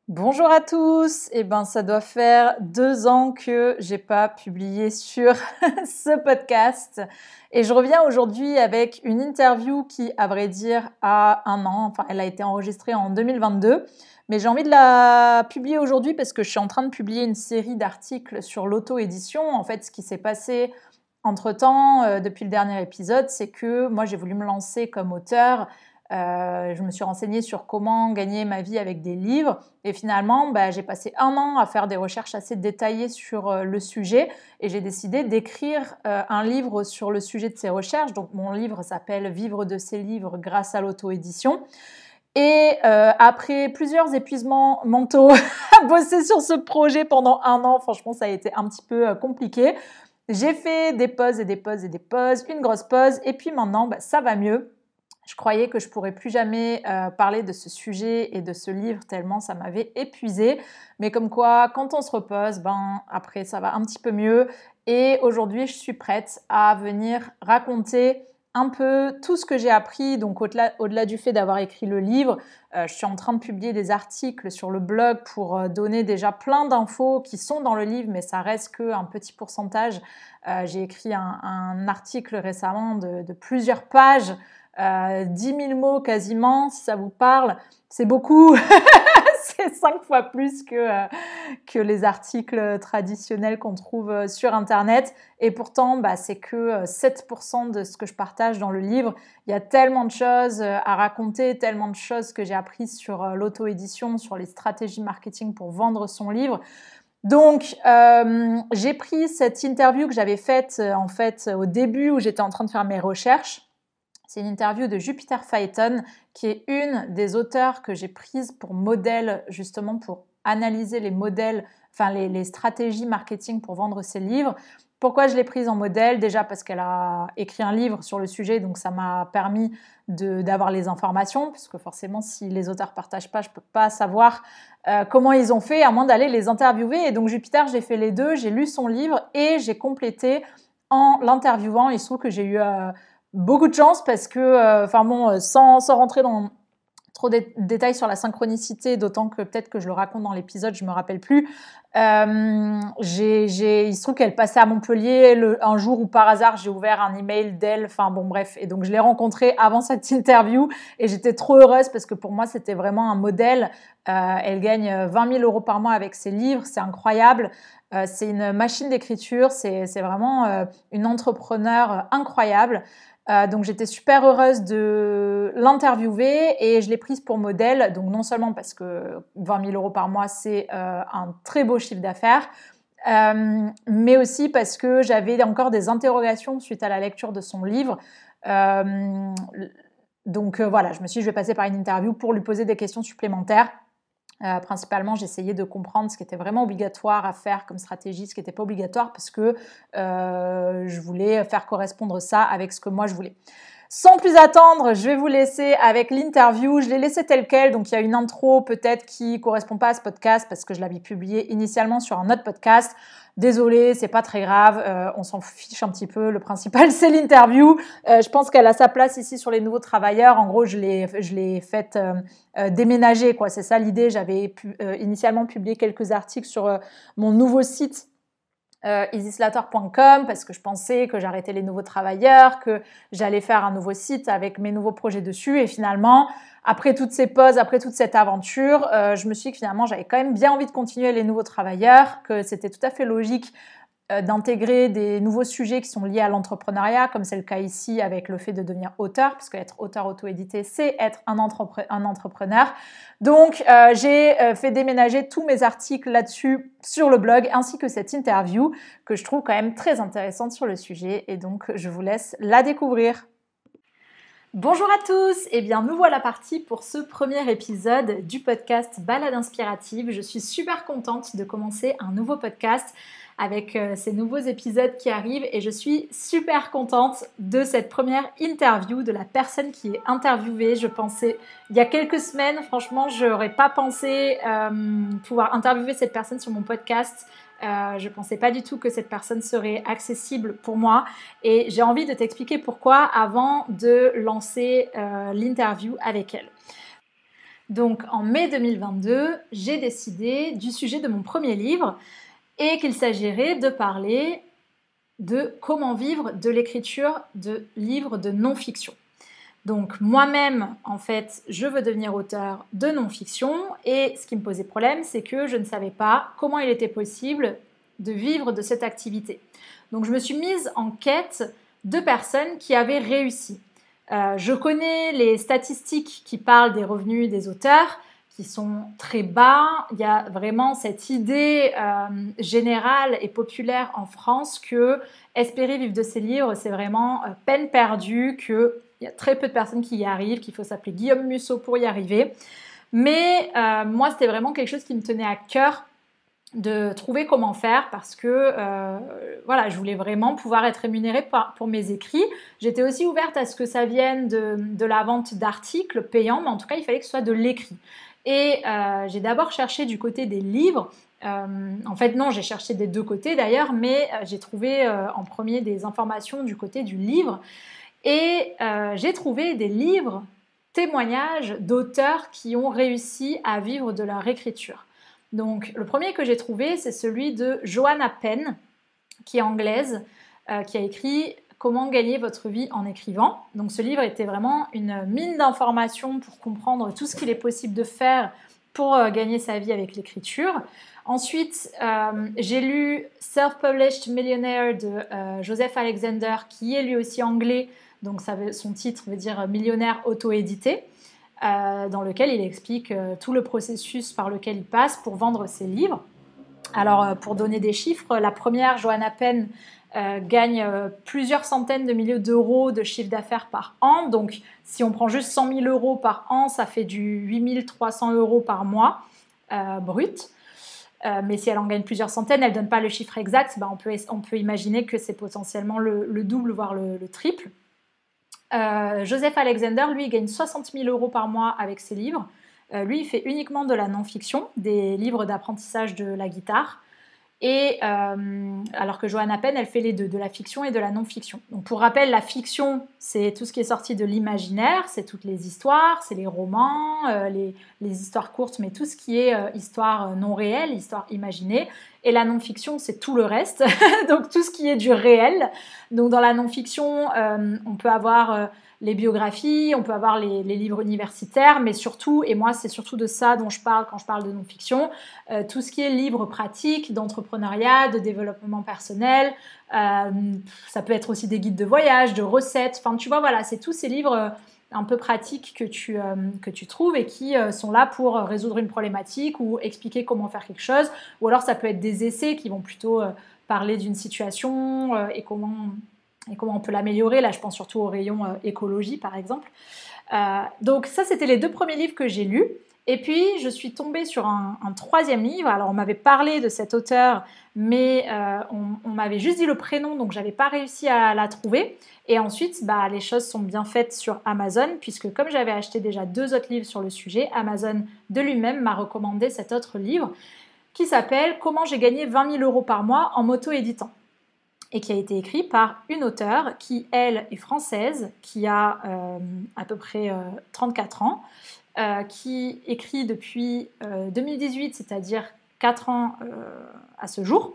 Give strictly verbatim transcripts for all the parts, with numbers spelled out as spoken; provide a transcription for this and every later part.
Bonjour à tous. Eh ben, ça doit faire deux ans que j'ai pas publié sur ce podcast et je reviens aujourd'hui avec une interview qui, à vrai dire, a un an. Enfin, elle a été enregistrée en deux mille vingt-deux, mais j'ai envie de la publier aujourd'hui parce que je suis en train de publier une série d'articles sur l'auto-édition. En fait, ce qui s'est passé entre-temps, euh, depuis le dernier épisode, c'est que moi, j'ai voulu me lancer comme auteur. Euh, je me suis renseignée sur comment gagner ma vie avec des livres et finalement, bah, j'ai passé un an à faire des recherches assez détaillées sur euh, le sujet et j'ai décidé d'écrire euh, un livre sur le sujet de ces recherches. Donc mon livre s'appelle « Vivre de ses livres grâce à l'auto-édition ». Et euh, après plusieurs épuisements mentaux à bosser sur ce projet pendant un an, franchement, ça a été un petit peu euh, compliqué. J'ai fait des pauses et des pauses et des pauses, une grosse pause, et puis maintenant, bah, ça va mieux. Je croyais que je pourrais plus jamais euh, parler de ce sujet et de ce livre tellement ça m'avait épuisée. Mais comme quoi, quand on se repose, ben après ça va un petit peu mieux. Et aujourd'hui, je suis prête à venir raconter un peu tout ce que j'ai appris. Donc au-delà, au-delà du fait d'avoir écrit le livre, euh, je suis en train de publier des articles sur le blog pour euh, donner déjà plein d'infos qui sont dans le livre, mais ça reste qu'un petit pourcentage. Euh, j'ai écrit un, un article récemment de, de plusieurs pages. Euh, dix mille mots quasiment, si ça vous parle, c'est beaucoup. C'est cinq fois plus que, euh, que les articles traditionnels qu'on trouve sur Internet. Et pourtant, bah, c'est que sept pour cent de ce que je partage dans le livre. Il y a tellement de choses à raconter, tellement de choses que j'ai apprises sur l'auto-édition, sur les stratégies marketing pour vendre son livre. Donc, euh, j'ai pris cette interview que j'avais faite en fait au début où j'étais en train de faire mes recherches. C'est une interview de Jupiter Phaeton, qui est une des auteurs que j'ai prises pour modèle, justement pour analyser les modèles, enfin les, les stratégies marketing pour vendre ses livres. Pourquoi je l'ai prise en modèle? Déjà parce qu'elle a écrit un livre sur le sujet, donc ça m'a permis de, d'avoir les informations, parce que forcément, si les auteurs ne partagent pas, je ne peux pas savoir euh, comment ils ont fait, à moins d'aller les interviewer. Et donc Jupiter, j'ai fait les deux, j'ai lu son livre et j'ai complété en l'interviewant. Il se trouve que j'ai eu... Euh, beaucoup de chance parce que, enfin euh, bon, sans, sans rentrer dans trop de détails sur la synchronicité, d'autant que peut-être que je le raconte dans l'épisode, je me rappelle plus. Euh, j'ai, j'ai, il se trouve qu'elle passait à Montpellier le, un jour où par hasard j'ai ouvert un email d'elle. Enfin bon bref, et donc je l'ai rencontrée avant cette interview et j'étais trop heureuse parce que pour moi c'était vraiment un modèle. Euh, elle gagne vingt mille euros par mois avec ses livres, c'est incroyable. Euh, c'est une machine d'écriture, c'est, c'est vraiment euh, une entrepreneure incroyable. Euh, donc j'étais super heureuse de l'interviewer et je l'ai prise pour modèle. Donc non seulement parce que vingt mille euros par mois c'est euh, un très beau chiffre d'affaires, euh, mais aussi parce que j'avais encore des interrogations suite à la lecture de son livre. Euh, donc euh, voilà, je me suis dit je vais passer par une interview pour lui poser des questions supplémentaires. Euh, principalement, j'essayais de comprendre ce qui était vraiment obligatoire à faire comme stratégie, ce qui n'était pas obligatoire, parce que euh, je voulais faire correspondre ça avec ce que moi je voulais. Sans plus attendre, je vais vous laisser avec l'interview. Je l'ai laissé telle quelle, donc il y a une intro peut-être qui correspond pas à ce podcast parce que je l'avais publié initialement sur un autre podcast. Désolée, c'est pas très grave, euh, on s'en fiche un petit peu. Le principal, c'est l'interview. Euh, je pense qu'elle a sa place ici sur les nouveaux travailleurs. En gros, je l'ai, je l'ai faite euh, euh, déménager, quoi. C'est ça l'idée. J'avais pu, euh, initialement publié quelques articles sur euh, mon nouveau site. Euh, easy slater point com parce que je pensais que j'arrêtais les nouveaux travailleurs, que j'allais faire un nouveau site avec mes nouveaux projets dessus et finalement, après toutes ces pauses, après toute cette aventure, euh, je me suis dit que finalement j'avais quand même bien envie de continuer les nouveaux travailleurs, que c'était tout à fait logique d'intégrer des nouveaux sujets qui sont liés à l'entrepreneuriat, comme c'est le cas ici avec le fait de devenir auteur, parce qu'être auteur auto-édité, c'est être un, entrepre- un entrepreneur. Donc, euh, j'ai euh, fait déménager tous mes articles là-dessus sur le blog, ainsi que cette interview, que je trouve quand même très intéressante sur le sujet, et donc je vous laisse la découvrir. Bonjour à tous, eh bien nous voilà partis pour ce premier épisode du podcast Balade Inspirative. Je suis super contente de commencer un nouveau podcast avec euh, ces nouveaux épisodes qui arrivent et je suis super contente de cette première interview, de la personne qui est interviewée. Je pensais, il y a quelques semaines, franchement, je n'aurais pas pensé euh, pouvoir interviewer cette personne sur mon podcast. Euh, je ne pensais pas du tout que cette personne serait accessible pour moi et j'ai envie de t'expliquer pourquoi avant de lancer euh, l'interview avec elle. Donc en mai deux mille vingt-deux, j'ai décidé du sujet de mon premier livre et qu'il s'agirait de parler de comment vivre de l'écriture de livres de non-fiction. Donc moi-même, en fait, je veux devenir auteur de non-fiction et ce qui me posait problème, c'est que je ne savais pas comment il était possible de vivre de cette activité. Donc je me suis mise en quête de personnes qui avaient réussi. Euh, je connais les statistiques qui parlent des revenus des auteurs, qui sont très bas. Il y a vraiment cette idée euh, générale et populaire en France que espérer vivre de ses livres, c'est vraiment euh, peine perdue, qu'il y a très peu de personnes qui y arrivent, qu'il faut s'appeler Guillaume Musso pour y arriver. Mais euh, moi, c'était vraiment quelque chose qui me tenait à cœur de trouver comment faire parce que euh, voilà, je voulais vraiment pouvoir être rémunérée pour, pour mes écrits. J'étais aussi ouverte à ce que ça vienne de, de la vente d'articles payants, mais en tout cas, il fallait que ce soit de l'écrit. Et euh, j'ai d'abord cherché du côté des livres. Euh, en fait, non, j'ai cherché des deux côtés d'ailleurs, mais euh, j'ai trouvé euh, en premier des informations du côté du livre. Et euh, j'ai trouvé des livres, témoignages d'auteurs qui ont réussi à vivre de leur écriture. Donc, le premier que j'ai trouvé, c'est celui de Joanna Penn, qui est anglaise, euh, qui a écrit « Comment gagner votre vie en écrivant ». Donc, ce livre était vraiment une mine d'informations pour comprendre tout ce qu'il est possible de faire pour euh, gagner sa vie avec l'écriture. Ensuite, euh, j'ai lu « Self-Published Millionaire » de euh, Joseph Alexander, qui est lui aussi anglais, donc ça veut, son titre veut dire « Millionnaire auto-édité ». Euh, dans lequel il explique euh, tout le processus par lequel il passe pour vendre ses livres. Alors, euh, pour donner des chiffres, la première, Joanna Penn, euh, gagne euh, plusieurs centaines de milliers d'euros de chiffre d'affaires par an. Donc, si on prend juste cent mille euros par an, ça fait du huit mille trois cents euros par mois euh, brut. Euh, mais si elle en gagne plusieurs centaines, elle ne donne pas le chiffre exact, ben on, peut, on peut imaginer que c'est potentiellement le, le double, voire le, le triple. Euh, Joseph Alexander, lui, il gagne soixante mille euros par mois avec ses livres. Euh, lui, il fait uniquement de la non-fiction, des livres d'apprentissage de la guitare. Et euh, alors que Joanna Penn, elle fait les deux, de la fiction et de la non-fiction. Donc pour rappel, la fiction, c'est tout ce qui est sorti de l'imaginaire, c'est toutes les histoires, c'est les romans, euh, les, les histoires courtes, mais tout ce qui est euh, histoire non réelle, histoire imaginée. Et la non-fiction, c'est tout le reste, donc tout ce qui est du réel. Donc dans la non-fiction, euh, on peut avoir euh, les biographies, on peut avoir les, les livres universitaires, mais surtout, et moi c'est surtout de ça dont je parle quand je parle de non-fiction, euh, tout ce qui est livres pratiques, d'entrepreneuriat, de développement personnel, euh, ça peut être aussi des guides de voyage, de recettes, enfin tu vois, voilà, c'est tous ces livres euh, un peu pratiques que tu, euh, que tu trouves et qui euh, sont là pour résoudre une problématique ou expliquer comment faire quelque chose, ou alors ça peut être des essais qui vont plutôt euh, parler d'une situation euh, et comment... et comment on peut l'améliorer. Là, je pense surtout au rayon euh, écologie, par exemple. Euh, donc ça, c'était les deux premiers livres que j'ai lus. Et puis, je suis tombée sur un, un troisième livre. Alors, on m'avait parlé de cet auteur, mais euh, on, on m'avait juste dit le prénom, donc je n'avais pas réussi à la trouver. Et ensuite, bah, les choses sont bien faites sur Amazon, puisque comme j'avais acheté déjà deux autres livres sur le sujet, Amazon de lui-même m'a recommandé cet autre livre qui s'appelle « Comment j'ai gagné vingt mille euros par mois en m'auto-éditant ». Et qui a été écrit par une auteure qui, elle, est française, qui a euh, à peu près euh, trente-quatre ans, euh, qui écrit depuis euh, deux mille dix-huit, c'est-à-dire quatre ans euh, à ce jour,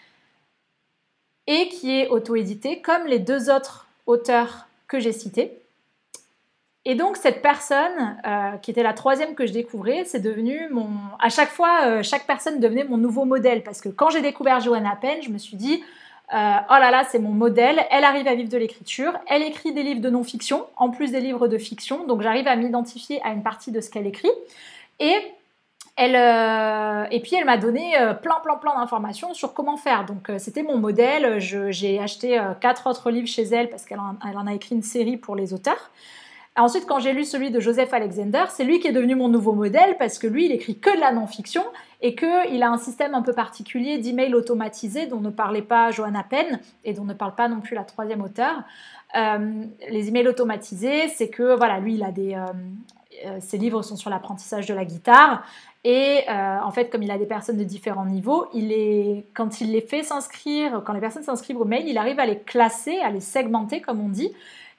et qui est auto-éditée, comme les deux autres auteurs que j'ai cités. Et donc, cette personne, euh, qui était la troisième que je découvrais, c'est devenu mon... À chaque fois, euh, chaque personne devenait mon nouveau modèle, parce que quand j'ai découvert Joanna Penn, je me suis dit... Euh, oh là là, c'est mon modèle, elle arrive à vivre de l'écriture, elle écrit des livres de non-fiction, en plus des livres de fiction, donc j'arrive à m'identifier à une partie de ce qu'elle écrit. Et, elle, euh, et puis elle m'a donné euh, plein, plein, plein d'informations sur comment faire. Donc euh, c'était mon modèle, je, j'ai acheté euh, quatre autres livres chez elle parce qu'elle en, elle en a écrit une série pour les auteurs. Ensuite, quand j'ai lu celui de Joseph Alexander, c'est lui qui est devenu mon nouveau modèle parce que lui, il écrit que de la non-fiction et qu'il a un système un peu particulier d'email automatisé dont ne parlait pas Joanna Penn et dont ne parle pas non plus la troisième auteure. Euh, les emails automatisés, c'est que voilà, lui, il a des, euh, euh, ses livres sont sur l'apprentissage de la guitare et euh, en fait, comme il a des personnes de différents niveaux, il est, quand il les fait s'inscrire, quand les personnes s'inscrivent au mail, il arrive à les classer, à les segmenter, comme on dit.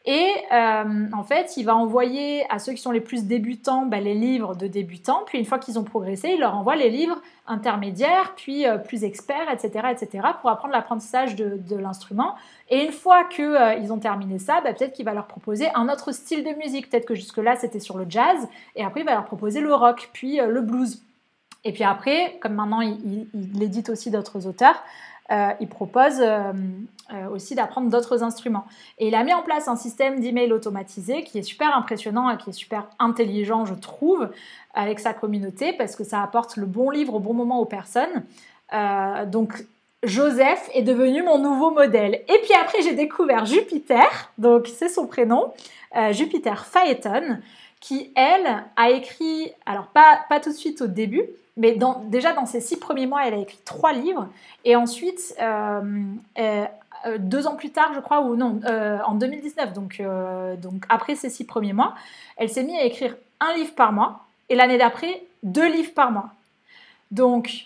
Et euh, en fait, il va envoyer à ceux qui sont les plus débutants bah, les livres de débutants, puis une fois qu'ils ont progressé, il leur envoie les livres intermédiaires, puis euh, plus experts, et cetera, et cetera, pour apprendre l'apprentissage de, de l'instrument. Et une fois qu'ils euh, ont terminé ça, bah, peut-être qu'il va leur proposer un autre style de musique. Peut-être que jusque-là, c'était sur le jazz, et après, il va leur proposer le rock, puis euh, le blues. Et puis après, comme maintenant, il, il, il édite aussi d'autres auteurs, euh, il propose euh, euh, aussi d'apprendre d'autres instruments. Et il a mis en place un système d'email automatisé qui est super impressionnant et qui est super intelligent, je trouve, avec sa communauté, parce que ça apporte le bon livre au bon moment aux personnes. Euh, donc, Joseph est devenu mon nouveau modèle. Et puis après, j'ai découvert Jupiter, donc c'est son prénom, euh, Jupiter Phaeton, qui, elle, a écrit, alors pas, pas tout de suite au début, mais dans, déjà dans ses six premiers mois, elle a écrit trois livres. Et ensuite, euh, euh, deux ans plus tard, je crois, ou non, euh, en deux mille dix-neuf, donc, euh, donc après ces six premiers mois, elle s'est mise à écrire un livre par mois. Et l'année d'après, deux livres par mois. Donc,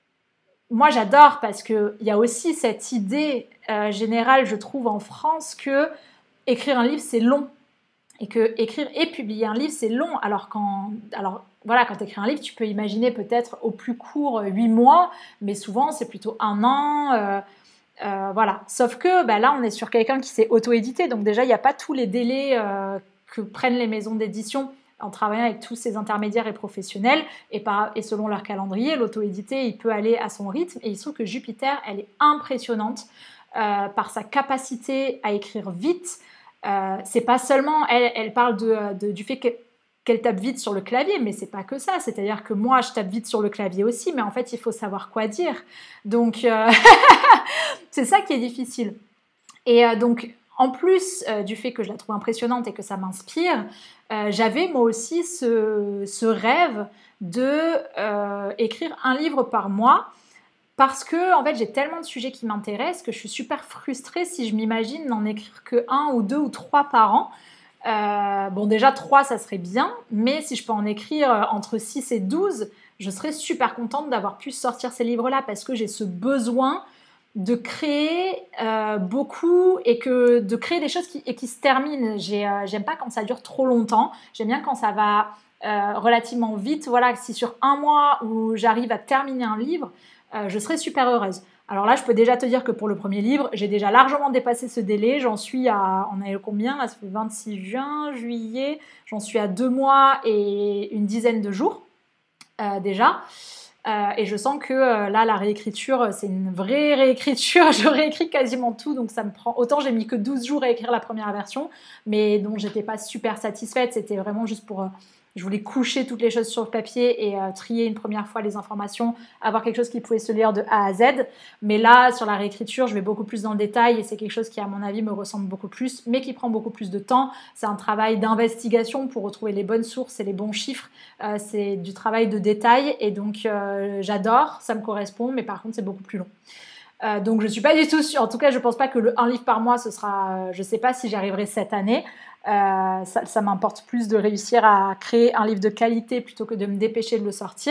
moi, j'adore parce qu'il y a aussi cette idée euh, générale, je trouve, en France, que écrire un livre, c'est long. Et que écrire et publier un livre, c'est long. Alors, quand, alors voilà, quand tu écris un livre, tu peux imaginer peut-être au plus court huit mois, mais souvent, c'est plutôt un an. Euh, euh, voilà. Sauf que bah, là, on est sur quelqu'un qui s'est auto-édité. Donc déjà, il n'y a pas tous les délais euh, que prennent les maisons d'édition en travaillant avec tous ces intermédiaires et professionnels. Et, par, et selon leur calendrier, l'auto-édité, il peut aller à son rythme. Et il se trouve que Jupiter, elle est impressionnante euh, par sa capacité à écrire vite. Euh, c'est pas seulement, elle, elle parle de, de, du fait que, qu'elle tape vite sur le clavier, mais c'est pas que ça. C'est-à-dire que moi, je tape vite sur le clavier aussi, mais en fait, il faut savoir quoi dire. Donc, euh, c'est ça qui est difficile. Et euh, donc, en plus euh, du fait que je la trouve impressionnante et que ça m'inspire, euh, j'avais moi aussi ce, ce rêve de euh, écrire un livre par mois. Parce que en fait, j'ai tellement de sujets qui m'intéressent que je suis super frustrée si je m'imagine n'en écrire que un ou deux ou trois par an. Euh, bon, déjà, trois, ça serait bien, mais si je peux en écrire entre six et douze, je serais super contente d'avoir pu sortir ces livres-là parce que j'ai ce besoin de créer euh, beaucoup et que, de créer des choses qui, et qui se terminent. J'ai, euh, j'aime pas quand ça dure trop longtemps, j'aime bien quand ça va euh, relativement vite. Voilà, si sur un mois où j'arrive à terminer un livre, Euh, je serais super heureuse. Alors là, je peux déjà te dire que pour le premier livre, j'ai déjà largement dépassé ce délai. J'en suis à, on est combien là? Ça fait vingt-six juin, juillet. J'en suis à deux mois et une dizaine de jours euh, déjà. Euh, et je sens que euh, là, la réécriture, c'est une vraie réécriture. Je réécris quasiment tout, donc ça me prend. Autant j'ai mis que douze jours à écrire la première version, mais dont j'étais pas super satisfaite. C'était vraiment juste pour. Euh, Je voulais coucher toutes les choses sur le papier et euh, trier une première fois les informations, avoir quelque chose qui pouvait se lire de A à Z. Mais là, sur la réécriture, je vais beaucoup plus dans le détail et c'est quelque chose qui, à mon avis, me ressemble beaucoup plus, mais qui prend beaucoup plus de temps. C'est un travail d'investigation pour retrouver les bonnes sources et les bons chiffres. Euh, c'est du travail de détail et donc euh, j'adore, ça me correspond, mais par contre, c'est beaucoup plus long. Euh, donc je suis pas du tout sûre, en tout cas je pense pas que le un livre par mois ce sera, euh, je sais pas si j'y arriverai cette année. Euh, ça, ça m'importe plus de réussir à créer un livre de qualité plutôt que de me dépêcher de le sortir.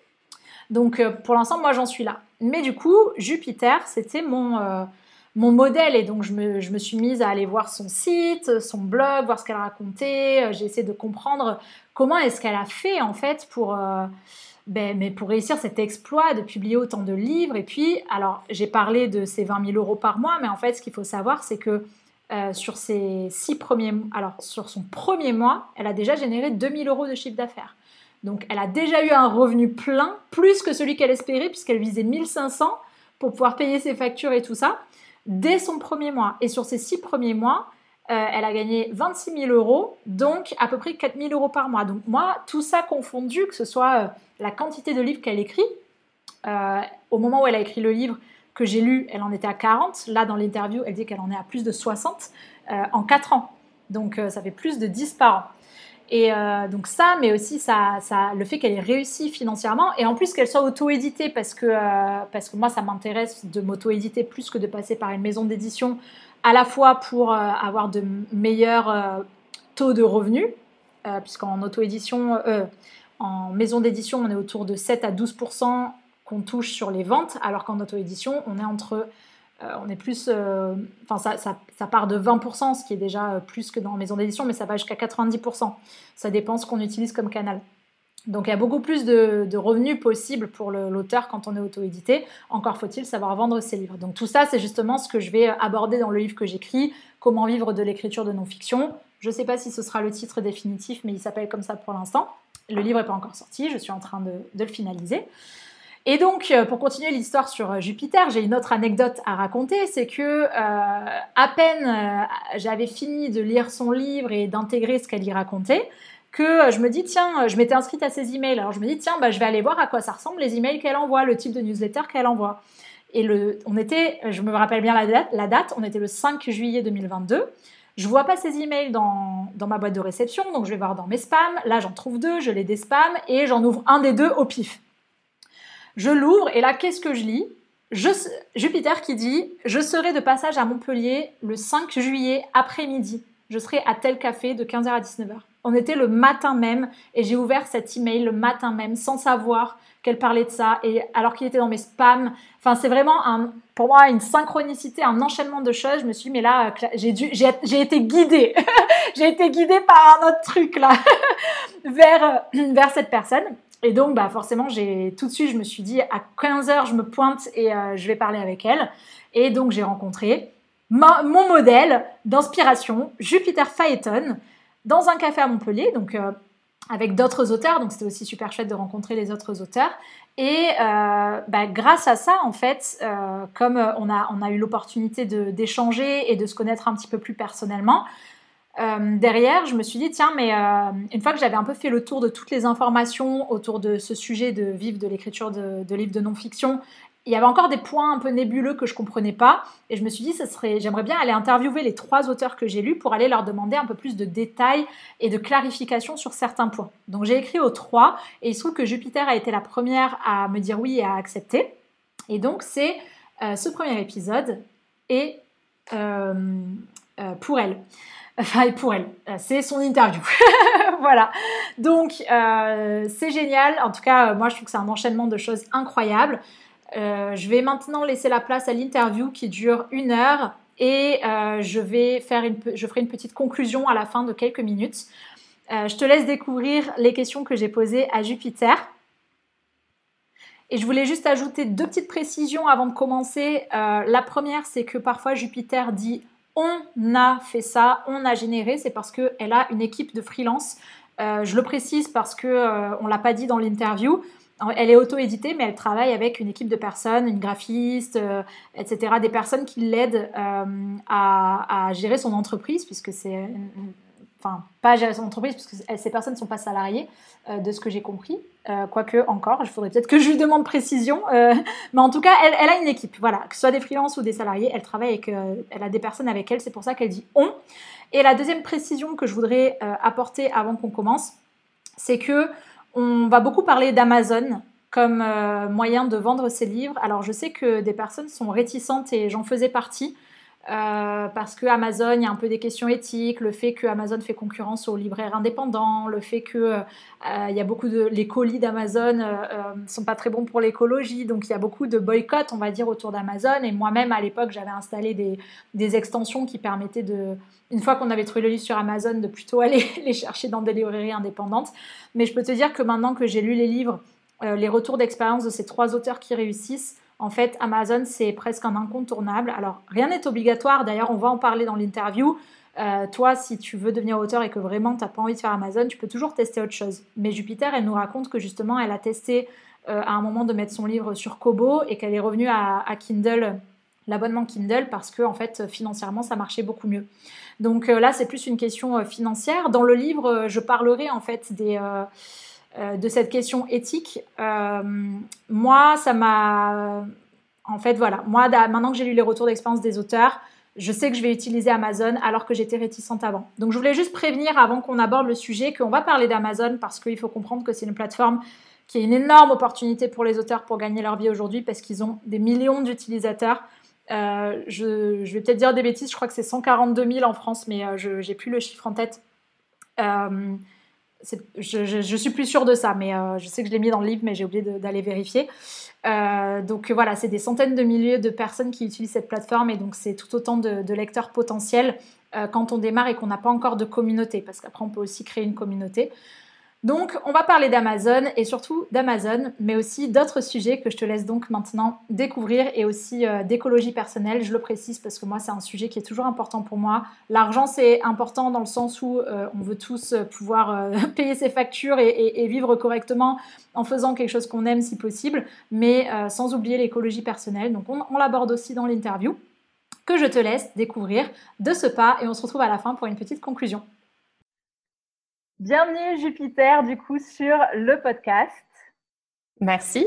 Donc euh, pour l'instant moi j'en suis là. Mais du coup Jupiter c'était mon, euh, mon modèle et donc je me, je me suis mise à aller voir son site, son blog, voir ce qu'elle racontait. J'ai essayé de comprendre comment est-ce qu'elle a fait en fait pour... Euh, Ben, mais pour réussir cet exploit de publier autant de livres. Et puis, alors, j'ai parlé de ces vingt mille euros par mois, mais en fait, ce qu'il faut savoir, c'est que euh, sur ses six premiers, alors sur son premier mois, elle a déjà généré deux mille euros de chiffre d'affaires. Donc, elle a déjà eu un revenu plein, plus que celui qu'elle espérait, puisqu'elle visait mille cinq cents pour pouvoir payer ses factures et tout ça, dès son premier mois. Et sur ces six premiers mois, Euh, elle a gagné vingt-six mille euros, donc à peu près quatre mille euros par mois. Donc moi, tout ça confondu, que ce soit euh, la quantité de livres qu'elle écrit, euh, au moment où elle a écrit le livre que j'ai lu, elle en était à quarante. Là, dans l'interview, elle dit qu'elle en est à plus de soixante euh, en quatre ans. Donc euh, ça fait plus de dix par an. Et euh, donc ça, mais aussi ça, ça, le fait qu'elle ait réussi financièrement, et en plus qu'elle soit auto-éditée, parce que, euh, parce que moi, ça m'intéresse de m'auto-éditer plus que de passer par une maison d'édition, à la fois pour euh, avoir de meilleurs euh, taux de revenus, euh, puisqu'en auto-édition, euh, en maison d'édition, on est autour de sept à douze pour cent qu'on touche sur les ventes, alors qu'en auto-édition, on est entre Euh, on est plus, euh, enfin ça, ça, ça part de vingt pour cent, ce qui est déjà plus que dans maison d'édition, mais ça va jusqu'à quatre-vingt-dix pour cent. Ça dépend ce qu'on utilise comme canal. Donc il y a beaucoup plus de, de revenus possibles pour le, l'auteur quand on est auto-édité. Encore faut-il savoir vendre ses livres. Donc tout ça, c'est justement ce que je vais aborder dans le livre que j'écris, Comment vivre de l'écriture de non-fiction. Je ne sais pas si ce sera le titre définitif, mais il s'appelle comme ça pour l'instant. Le livre n'est pas encore sorti, je suis en train de, de le finaliser. Et donc, pour continuer l'histoire sur Jupiter, j'ai une autre anecdote à raconter, c'est que euh, à peine euh, j'avais fini de lire son livre et d'intégrer ce qu'elle y racontait, que je me dis, tiens, je m'étais inscrite à ses emails, alors je me dis, tiens, bah, je vais aller voir à quoi ça ressemble les emails qu'elle envoie, le type de newsletter qu'elle envoie. Et le, on était, je me rappelle bien la date, la date, on était le cinq juillet deux mille vingt-deux, je vois pas ces emails dans, dans ma boîte de réception, donc je vais voir dans mes spams, là j'en trouve deux, je les déspam et j'en ouvre un des deux au pif. Je l'ouvre et là, qu'est-ce que je lis ? je, Jupiter qui dit « Je serai de passage à Montpellier le cinq juillet après-midi. Je serai à tel café de quinze heures à dix-neuf heures. » On était le matin même et j'ai ouvert cet email le matin même sans savoir qu'elle parlait de ça et alors qu'il était dans mes spams. Enfin, c'est vraiment un, pour moi une synchronicité, un enchaînement de choses. Je me suis dit, mais là, j'ai, dû, j'ai, j'ai été guidée. j'ai été guidée par un autre truc là vers, vers cette personne. Et donc, bah, forcément, j'ai, tout de suite, je me suis dit, à quinze heures, je me pointe et euh, je vais parler avec elle. Et donc, j'ai rencontré ma, mon modèle d'inspiration, Jupiter Phaéton, dans un café à Montpellier, donc euh, avec d'autres auteurs. Donc, c'était aussi super chouette de rencontrer les autres auteurs. Et euh, bah, grâce à ça, en fait, euh, comme on a, on a eu l'opportunité de, d'échanger et de se connaître un petit peu plus personnellement, Euh, derrière, je me suis dit, tiens, mais euh, une fois que j'avais un peu fait le tour de toutes les informations autour de ce sujet de vivre de l'écriture de, de livres de non-fiction, il y avait encore des points un peu nébuleux que je ne comprenais pas. Et je me suis dit, ça serait, j'aimerais bien aller interviewer les trois auteurs que j'ai lus pour aller leur demander un peu plus de détails et de clarification sur certains points. Donc j'ai écrit aux trois et il se trouve que Jupiter a été la première à me dire oui et à accepter. Et donc c'est euh, ce premier épisode et euh, euh, pour elle. Enfin, pour elle, c'est son interview. Voilà. Donc, euh, c'est génial. En tout cas, moi, je trouve que c'est un enchaînement de choses incroyables. Euh, je vais maintenant laisser la place à l'interview qui dure une heure et euh, je, vais faire une, je ferai une petite conclusion à la fin de quelques minutes. Euh, je te laisse découvrir les questions que j'ai posées à Jupiter. Et je voulais juste ajouter deux petites précisions avant de commencer. Euh, la première, c'est que parfois Jupiter dit « on a fait ça, on a généré », c'est parce qu'elle a une équipe de freelance. Euh, je le précise parce qu'on euh, ne l'a pas dit dans l'interview. Elle est auto-éditée, mais elle travaille avec une équipe de personnes, une graphiste, euh, et cetera. Des personnes qui l'aident euh, à, à gérer son entreprise, puisque c'est... Enfin, pas à gérer son entreprise, puisque ces personnes ne sont pas salariées, euh, de ce que j'ai compris. Euh, quoique, encore, il faudrait peut-être que je lui demande précision. Euh, mais en tout cas, elle, elle a une équipe. Voilà, que ce soit des freelances ou des salariés, elle travaille avec... Euh, elle a des personnes avec elle, c'est pour ça qu'elle dit « on ». Et la deuxième précision que je voudrais euh, apporter avant qu'on commence, c'est que on va beaucoup parler d'Amazon comme euh, moyen de vendre ses livres. Alors, je sais que des personnes sont réticentes et j'en faisais partie euh, parce que Amazon, il y a un peu des questions éthiques, le fait que Amazon fait concurrence aux libraires indépendants, le fait que euh, il y a beaucoup de les colis d'Amazon euh, euh, sont pas très bons pour l'écologie, donc il y a beaucoup de boycotts, on va dire, autour d'Amazon. Et moi-même, à l'époque, j'avais installé des, des extensions qui permettaient de, une fois qu'on avait trouvé le livre sur Amazon, de plutôt aller les chercher dans des librairies indépendantes. Mais je peux te dire que maintenant que j'ai lu les livres, euh, les retours d'expérience de ces trois auteurs qui réussissent, en fait, Amazon, c'est presque un incontournable. Alors, rien n'est obligatoire. D'ailleurs, on va en parler dans l'interview. Euh, toi, si tu veux devenir auteur et que vraiment, tu n'as pas envie de faire Amazon, tu peux toujours tester autre chose. Mais Jupiter, elle nous raconte que justement, elle a testé euh, à un moment de mettre son livre sur Kobo et qu'elle est revenue à, à Kindle, l'abonnement Kindle, parce que en fait, financièrement, ça marchait beaucoup mieux. Donc euh, là, c'est plus une question euh, financière. Dans le livre, euh, je parlerai en fait des... Euh, Euh, de cette question éthique. Euh, moi, ça m'a... En fait, voilà. Moi, maintenant que j'ai lu les retours d'expérience des auteurs, je sais que je vais utiliser Amazon alors que j'étais réticente avant. Donc, je voulais juste prévenir avant qu'on aborde le sujet qu'on va parler d'Amazon parce qu'il faut comprendre que c'est une plateforme qui est une énorme opportunité pour les auteurs pour gagner leur vie aujourd'hui parce qu'ils ont des millions d'utilisateurs. Euh, je, je vais peut-être dire des bêtises, je crois que c'est cent quarante-deux mille en France, mais euh, je n'ai plus le chiffre en tête. Euh, c'est, je, je, je suis plus sûre de ça, mais euh, je sais que je l'ai mis dans le livre, mais j'ai oublié de, d'aller vérifier. Euh, donc voilà, c'est des centaines de milliers de personnes qui utilisent cette plateforme et donc c'est tout autant de, de lecteurs potentiels euh, quand on démarre et qu'on n'a pas encore de communauté, parce qu'après on peut aussi créer une communauté. Donc, on va parler d'Amazon et surtout d'Amazon, mais aussi d'autres sujets que je te laisse donc maintenant découvrir et aussi euh, d'écologie personnelle. Je le précise parce que moi, c'est un sujet qui est toujours important pour moi. L'argent, c'est important dans le sens où euh, on veut tous pouvoir euh, payer ses factures et, et, et vivre correctement en faisant quelque chose qu'on aime si possible, mais euh, sans oublier l'écologie personnelle. Donc, on, on l'aborde aussi dans l'interview que je te laisse découvrir de ce pas et on se retrouve à la fin pour une petite conclusion. Bienvenue Jupiter, du coup, sur le podcast. Merci.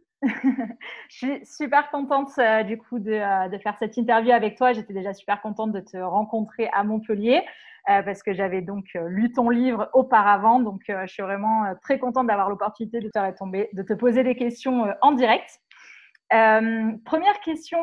Je suis super contente, euh, du coup, de, euh, de faire cette interview avec toi. J'étais déjà super contente de te rencontrer à Montpellier euh, parce que j'avais donc euh, lu ton livre auparavant. Donc, euh, je suis vraiment euh, très contente d'avoir l'opportunité de te retomber, de te poser des questions euh, en direct. Euh, première question,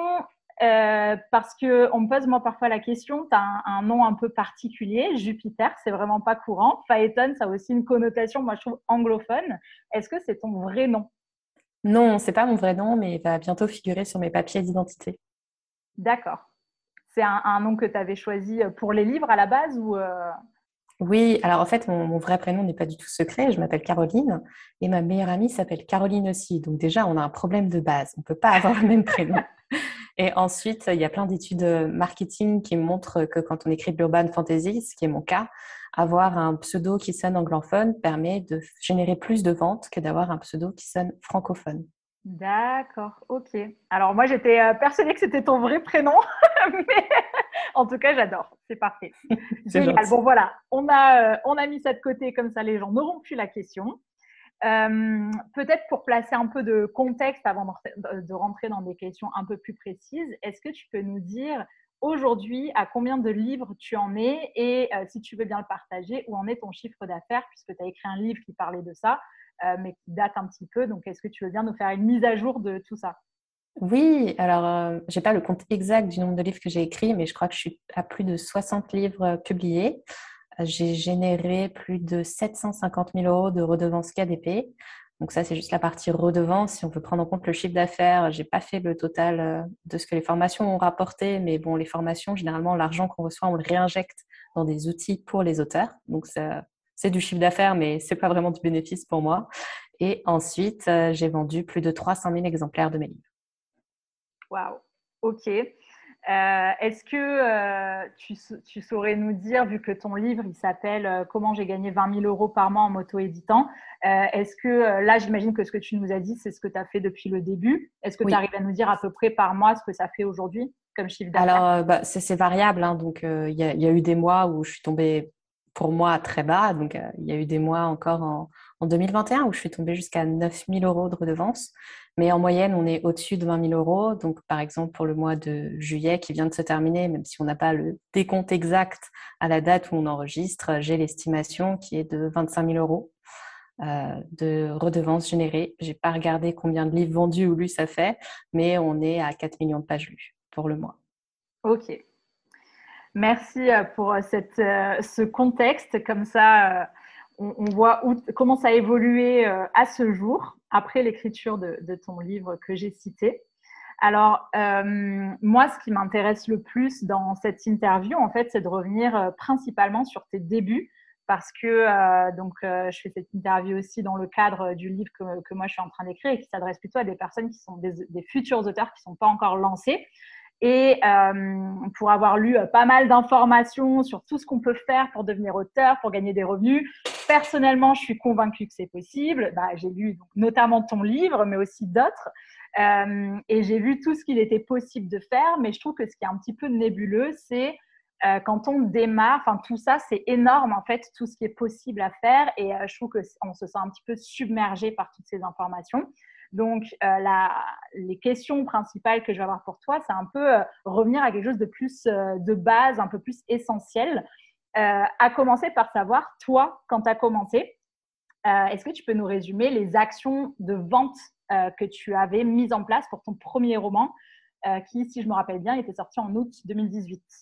euh, parce qu'on me pose moi parfois la question, tu as un, un nom un peu particulier, Jupiter, c'est vraiment pas courant. Phaéton, ça a aussi une connotation, moi je trouve anglophone. Est-ce que c'est ton vrai nom? Non, c'est pas mon vrai nom, mais il va bientôt figurer sur mes papiers d'identité. D'accord. C'est un, un nom que tu avais choisi pour les livres à la base ou euh... Oui, alors en fait, mon, mon vrai prénom n'est pas du tout secret. Je m'appelle Caroline et ma meilleure amie s'appelle Caroline aussi. Donc déjà, on a un problème de base. On ne peut pas avoir le même prénom. Et ensuite, il y a plein d'études marketing qui montrent que quand on écrit de l'urban fantasy, ce qui est mon cas, avoir un pseudo qui sonne anglophone permet de générer plus de ventes que d'avoir un pseudo qui sonne francophone. D'accord, ok. Alors moi j'étais euh, persuadée que c'était ton vrai prénom, mais en tout cas j'adore, c'est parfait. C'est Génial. gentil. Bon voilà, on a, euh, on a mis ça de côté comme ça les gens n'auront plus la question. Euh, peut-être pour placer un peu de contexte avant de, de rentrer dans des questions un peu plus précises, est-ce que tu peux nous dire aujourd'hui à combien de livres tu en es et euh, si tu veux bien le partager, où en est ton chiffre d'affaires puisque tu as écrit un livre qui parlait de ça, euh, mais qui date un petit peu. Donc, est-ce que tu veux bien nous faire une mise à jour de tout ça? Oui, alors euh, j'ai pas le compte exact du nombre de livres que j'ai écrits, mais je crois que je suis à plus de soixante livres euh, publiés. Euh, J'ai généré plus de sept cent cinquante mille euros de redevances K D P. Donc ça, c'est juste la partie redevance. Si on veut prendre en compte le chiffre d'affaires, j'ai pas fait le total euh, de ce que les formations ont rapporté, mais bon, les formations, généralement, l'argent qu'on reçoit, on le réinjecte dans des outils pour les auteurs. Donc ça, c'est du chiffre d'affaires, mais c'est pas vraiment du bénéfice pour moi. Et ensuite, euh, j'ai vendu plus de trois cent mille exemplaires de mes livres. Waouh, ok. Euh, est-ce que euh, tu, tu, saurais nous dire, vu que ton livre il s'appelle euh, Comment j'ai gagné vingt mille euros par mois en m'auto-éditant, euh, est-ce que euh, là, j'imagine que ce que tu nous as dit, c'est ce que tu as fait depuis le début. Est-ce que tu Oui. arrives à nous dire à peu près par mois ce que ça fait aujourd'hui comme chiffre d'affaires? Alors, euh, bah, c'est c'est variable, hein. Donc, euh, il y a, il y a eu des mois où je suis tombée, pour moi, très bas. Donc, euh, il y a eu des mois encore en, en deux mille vingt et un où je suis tombée jusqu'à neuf mille euros de redevance. Mais en moyenne, on est au-dessus de vingt mille euros. Donc, par exemple, pour le mois de juillet qui vient de se terminer, même si on n'a pas le décompte exact à la date où on enregistre, j'ai l'estimation qui est de vingt-cinq mille euros euh, de redevances générées. J'ai pas regardé combien de livres vendus ou lus ça fait, mais on est à quatre millions de pages lues pour le mois. Ok. Merci euh, pour euh, cette, euh, ce contexte. Comme ça, euh, on, on voit où, comment ça a évolué euh, à ce jour, après l'écriture de, de ton livre que j'ai cité. Alors, euh, moi, ce qui m'intéresse le plus dans cette interview, en fait, c'est de revenir euh, principalement sur tes débuts, parce que euh, donc euh, je fais cette interview aussi dans le cadre du livre que, que moi je suis en train d'écrire et qui s'adresse plutôt à des personnes qui sont des, des futurs auteurs qui ne sont pas encore lancés. Et euh, pour avoir lu euh, pas mal d'informations sur tout ce qu'on peut faire pour devenir auteur, pour gagner des revenus, personnellement, je suis convaincue que c'est possible. Bah, j'ai lu donc, notamment ton livre, mais aussi d'autres. Euh, et j'ai vu tout ce qu'il était possible de faire, mais je trouve que ce qui est un petit peu nébuleux, c'est euh, quand on démarre, enfin tout ça, c'est énorme en fait, tout ce qui est possible à faire. Et euh, je trouve qu'on se sent un petit peu submergé par toutes ces informations. Donc, euh, la, les questions principales que je vais avoir pour toi, c'est un peu euh, revenir à quelque chose de plus euh, de base, un peu plus essentiel. Euh, à commencer par savoir, toi, quand tu as commencé, euh, est-ce que tu peux nous résumer les actions de vente euh, que tu avais mises en place pour ton premier roman, euh, qui, si je me rappelle bien, était sorti en août deux mille dix-huit?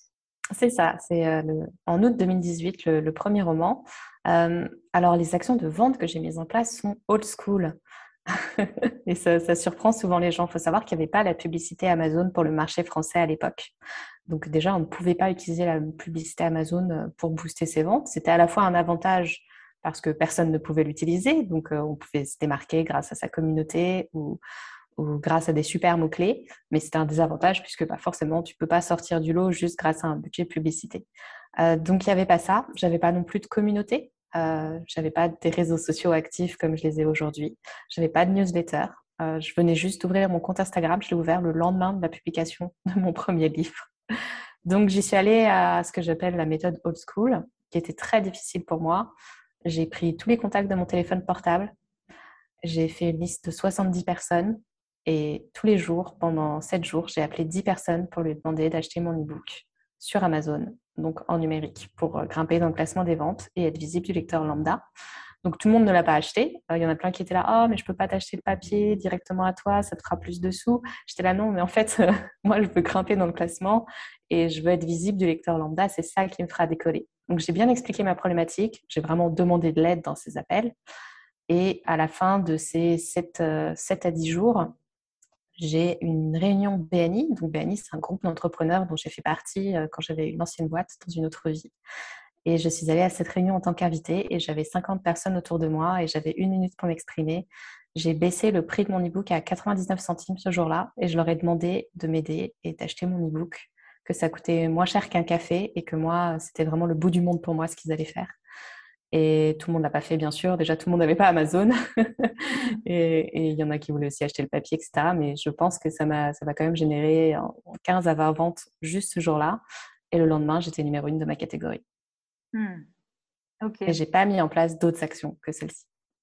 C'est ça, c'est euh, le- en août deux mille dix-huit, le, le premier roman. Euh, alors, les actions de vente que j'ai mises en place sont old school. Et ça, ça surprend souvent les gens. Il faut savoir qu'il n'y avait pas la publicité Amazon pour le marché français à l'époque. Donc déjà, on ne pouvait pas utiliser la publicité Amazon euh, pour booster ses ventes. C'était à la fois un avantage parce que personne ne pouvait l'utiliser, donc euh, on pouvait se démarquer grâce à sa communauté ou, ou grâce à des super mots-clés, mais c'était un désavantage puisque bah, forcément, tu ne peux pas sortir du lot juste grâce à un budget publicité. Euh, donc, il n'y avait pas ça. Je n'avais pas non plus de communauté. Euh, je n'avais pas des réseaux sociaux actifs comme je les ai aujourd'hui. Je n'avais pas de newsletter. Euh, je venais juste d'ouvrir mon compte Instagram. Je l'ai ouvert le lendemain de la publication de mon premier livre. Donc, j'y suis allée à ce que j'appelle la méthode old school, qui était très difficile pour moi. J'ai pris tous les contacts de mon téléphone portable. J'ai fait une liste de soixante-dix personnes et tous les jours, pendant sept jours, j'ai appelé dix personnes pour lui demander d'acheter mon e-book sur Amazon, donc en numérique, pour grimper dans le classement des ventes et être visible du lecteur lambda. Donc, tout le monde ne l'a pas acheté. Il y en a plein qui étaient là, « Oh, mais je ne peux pas t'acheter le papier directement à toi, ça te fera plus de sous. » J'étais là, non, mais en fait, moi, je veux grimper dans le classement et je veux être visible du lecteur lambda. C'est ça qui me fera décoller. Donc, j'ai bien expliqué ma problématique. J'ai vraiment demandé de l'aide dans ces appels. Et à la fin de ces sept à dix jours, j'ai une réunion B N I. Donc, B N I, c'est un groupe d'entrepreneurs dont j'ai fait partie quand j'avais une ancienne boîte dans une autre vie. Et je suis allée à cette réunion en tant qu'invitée et j'avais cinquante personnes autour de moi et j'avais une minute pour m'exprimer. J'ai baissé le prix de mon e-book à quatre-vingt-dix-neuf centimes ce jour-là et je leur ai demandé de m'aider et d'acheter mon e-book, que ça coûtait moins cher qu'un café et que moi, c'était vraiment le bout du monde pour moi ce qu'ils allaient faire. Et tout le monde ne l'a pas fait, bien sûr. Déjà, tout le monde n'avait pas Amazon. et il y en a qui voulaient aussi acheter le papier, et cetera. Mais je pense que ça m'a, ça va quand même générer quinze à vingt ventes juste ce jour-là. Et le lendemain, j'étais numéro une de ma catégorie. Hmm. Ok. Et je n'ai pas mis en place d'autres actions que celle-ci.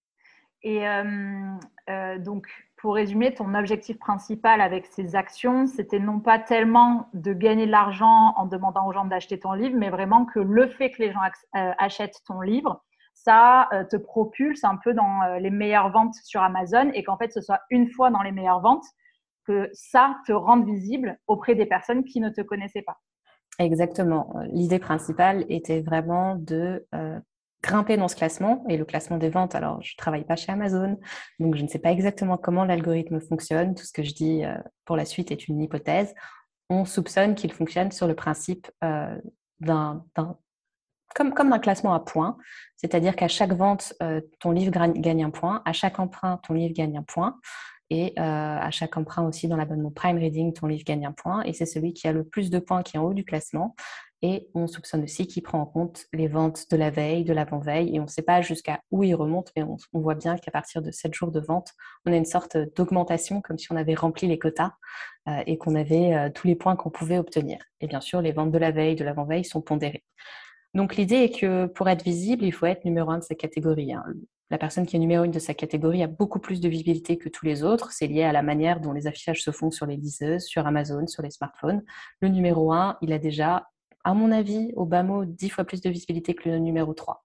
Et euh, euh, donc, pour résumer, ton objectif principal avec ces actions, c'était non pas tellement de gagner de l'argent en demandant aux gens d'acheter ton livre, mais vraiment que le fait que les gens euh, achètent ton livre, ça euh, te propulse un peu dans euh, les meilleures ventes sur Amazon et qu'en fait, ce soit une fois dans les meilleures ventes que ça te rende visible auprès des personnes qui ne te connaissaient pas. Exactement. L'idée principale était vraiment de euh, grimper dans ce classement et le classement des ventes. Alors, je ne travaille pas chez Amazon, donc je ne sais pas exactement comment l'algorithme fonctionne. Tout ce que je dis euh, pour la suite est une hypothèse. On soupçonne qu'il fonctionne sur le principe euh, d'un, d'un comme, comme d'un classement à points, c'est-à-dire qu'à chaque vente, euh, ton livre gagne un point, à chaque emprunt, ton livre gagne un point, et euh, à chaque emprunt aussi dans l'abonnement Prime Reading, ton livre gagne un point, et c'est celui qui a le plus de points qui est en haut du classement. Et on soupçonne aussi qu'il prend en compte les ventes de la veille, de l'avant-veille, et on ne sait pas jusqu'à où il remonte, mais on, on voit bien qu'à partir de sept jours de vente, on a une sorte d'augmentation, comme si on avait rempli les quotas euh, et qu'on avait euh, tous les points qu'on pouvait obtenir. Et bien sûr, les ventes de la veille, de l'avant-veille sont pondérées. Donc, l'idée est que pour être visible, il faut être numéro un de sa catégorie. Hein. La personne qui est numéro une de sa catégorie a beaucoup plus de visibilité que tous les autres. C'est lié à la manière dont les affichages se font sur les liseuses, sur Amazon, sur les smartphones. Le numéro un, il a déjà, à mon avis, au bas mot, dix fois plus de visibilité que le numéro trois.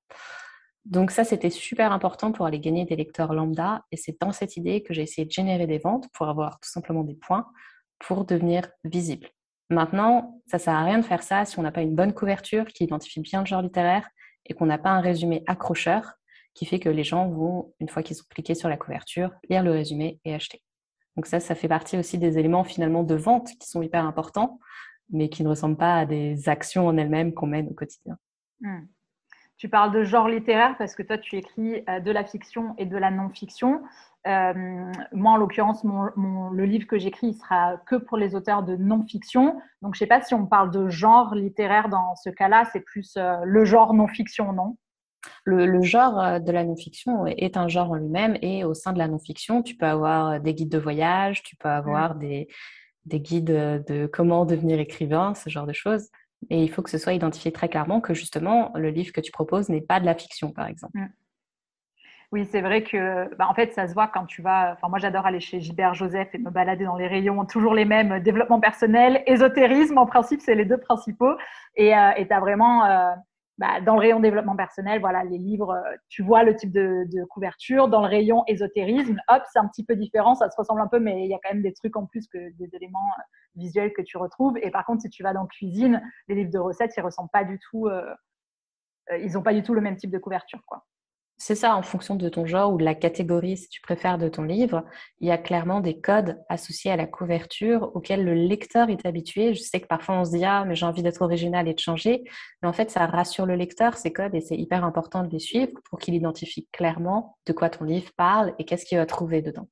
Donc ça, c'était super important pour aller gagner des lecteurs lambda. Et c'est dans cette idée que j'ai essayé de générer des ventes pour avoir tout simplement des points pour devenir visible. Maintenant, ça ne sert à rien de faire ça si on n'a pas une bonne couverture qui identifie bien le genre littéraire et qu'on n'a pas un résumé accrocheur qui fait que les gens vont, une fois qu'ils ont cliqué sur la couverture, lire le résumé et acheter. Donc ça, ça fait partie aussi des éléments finalement de vente qui sont hyper importants, mais qui ne ressemblent pas à des actions en elles-mêmes qu'on mène au quotidien. Mmh. Tu parles de genre littéraire parce que toi, tu écris euh, de la fiction et de la non-fiction. Euh, moi, en l'occurrence, mon, mon, le livre que j'écris, il sera que pour les auteurs de non-fiction. Donc, je ne sais pas si on parle de genre littéraire dans ce cas-là, c'est plus euh, le genre non-fiction, non ? Le, le genre de la non-fiction est un genre en lui-même et au sein de la non-fiction, tu peux avoir des guides de voyage, tu peux avoir mmh. des, des guides de comment devenir écrivain, ce genre de choses. Et il faut que ce soit identifié très clairement que justement, le livre que tu proposes n'est pas de la fiction, par exemple. Mmh. Oui, c'est vrai que, bah, en fait, ça se voit quand tu vas. Enfin, moi, j'adore aller chez Gilbert Joseph et me balader dans les rayons, toujours les mêmes, développement personnel, ésotérisme. En principe, c'est les deux principaux. Et euh, tu as vraiment. Euh, bah, dans le rayon développement personnel, voilà, les livres, euh, tu vois le type de, de couverture. Dans le rayon ésotérisme, hop, c'est un petit peu différent, ça se ressemble un peu, mais il y a quand même des trucs en plus, que des éléments euh, visuels que tu retrouves. Et par contre, si tu vas dans cuisine, les livres de recettes, ils ressemblent pas du tout, euh, euh, ils ont pas du tout le même type de couverture, quoi. C'est ça, en fonction de ton genre ou de la catégorie, si tu préfères, de ton livre, il y a clairement des codes associés à la couverture auxquels le lecteur est habitué. Je sais que parfois on se dit, ah, mais j'ai envie d'être original et de changer. Mais en fait, ça rassure le lecteur, ces codes, et c'est hyper important de les suivre pour qu'il identifie clairement de quoi ton livre parle et qu'est-ce qu'il va trouver dedans.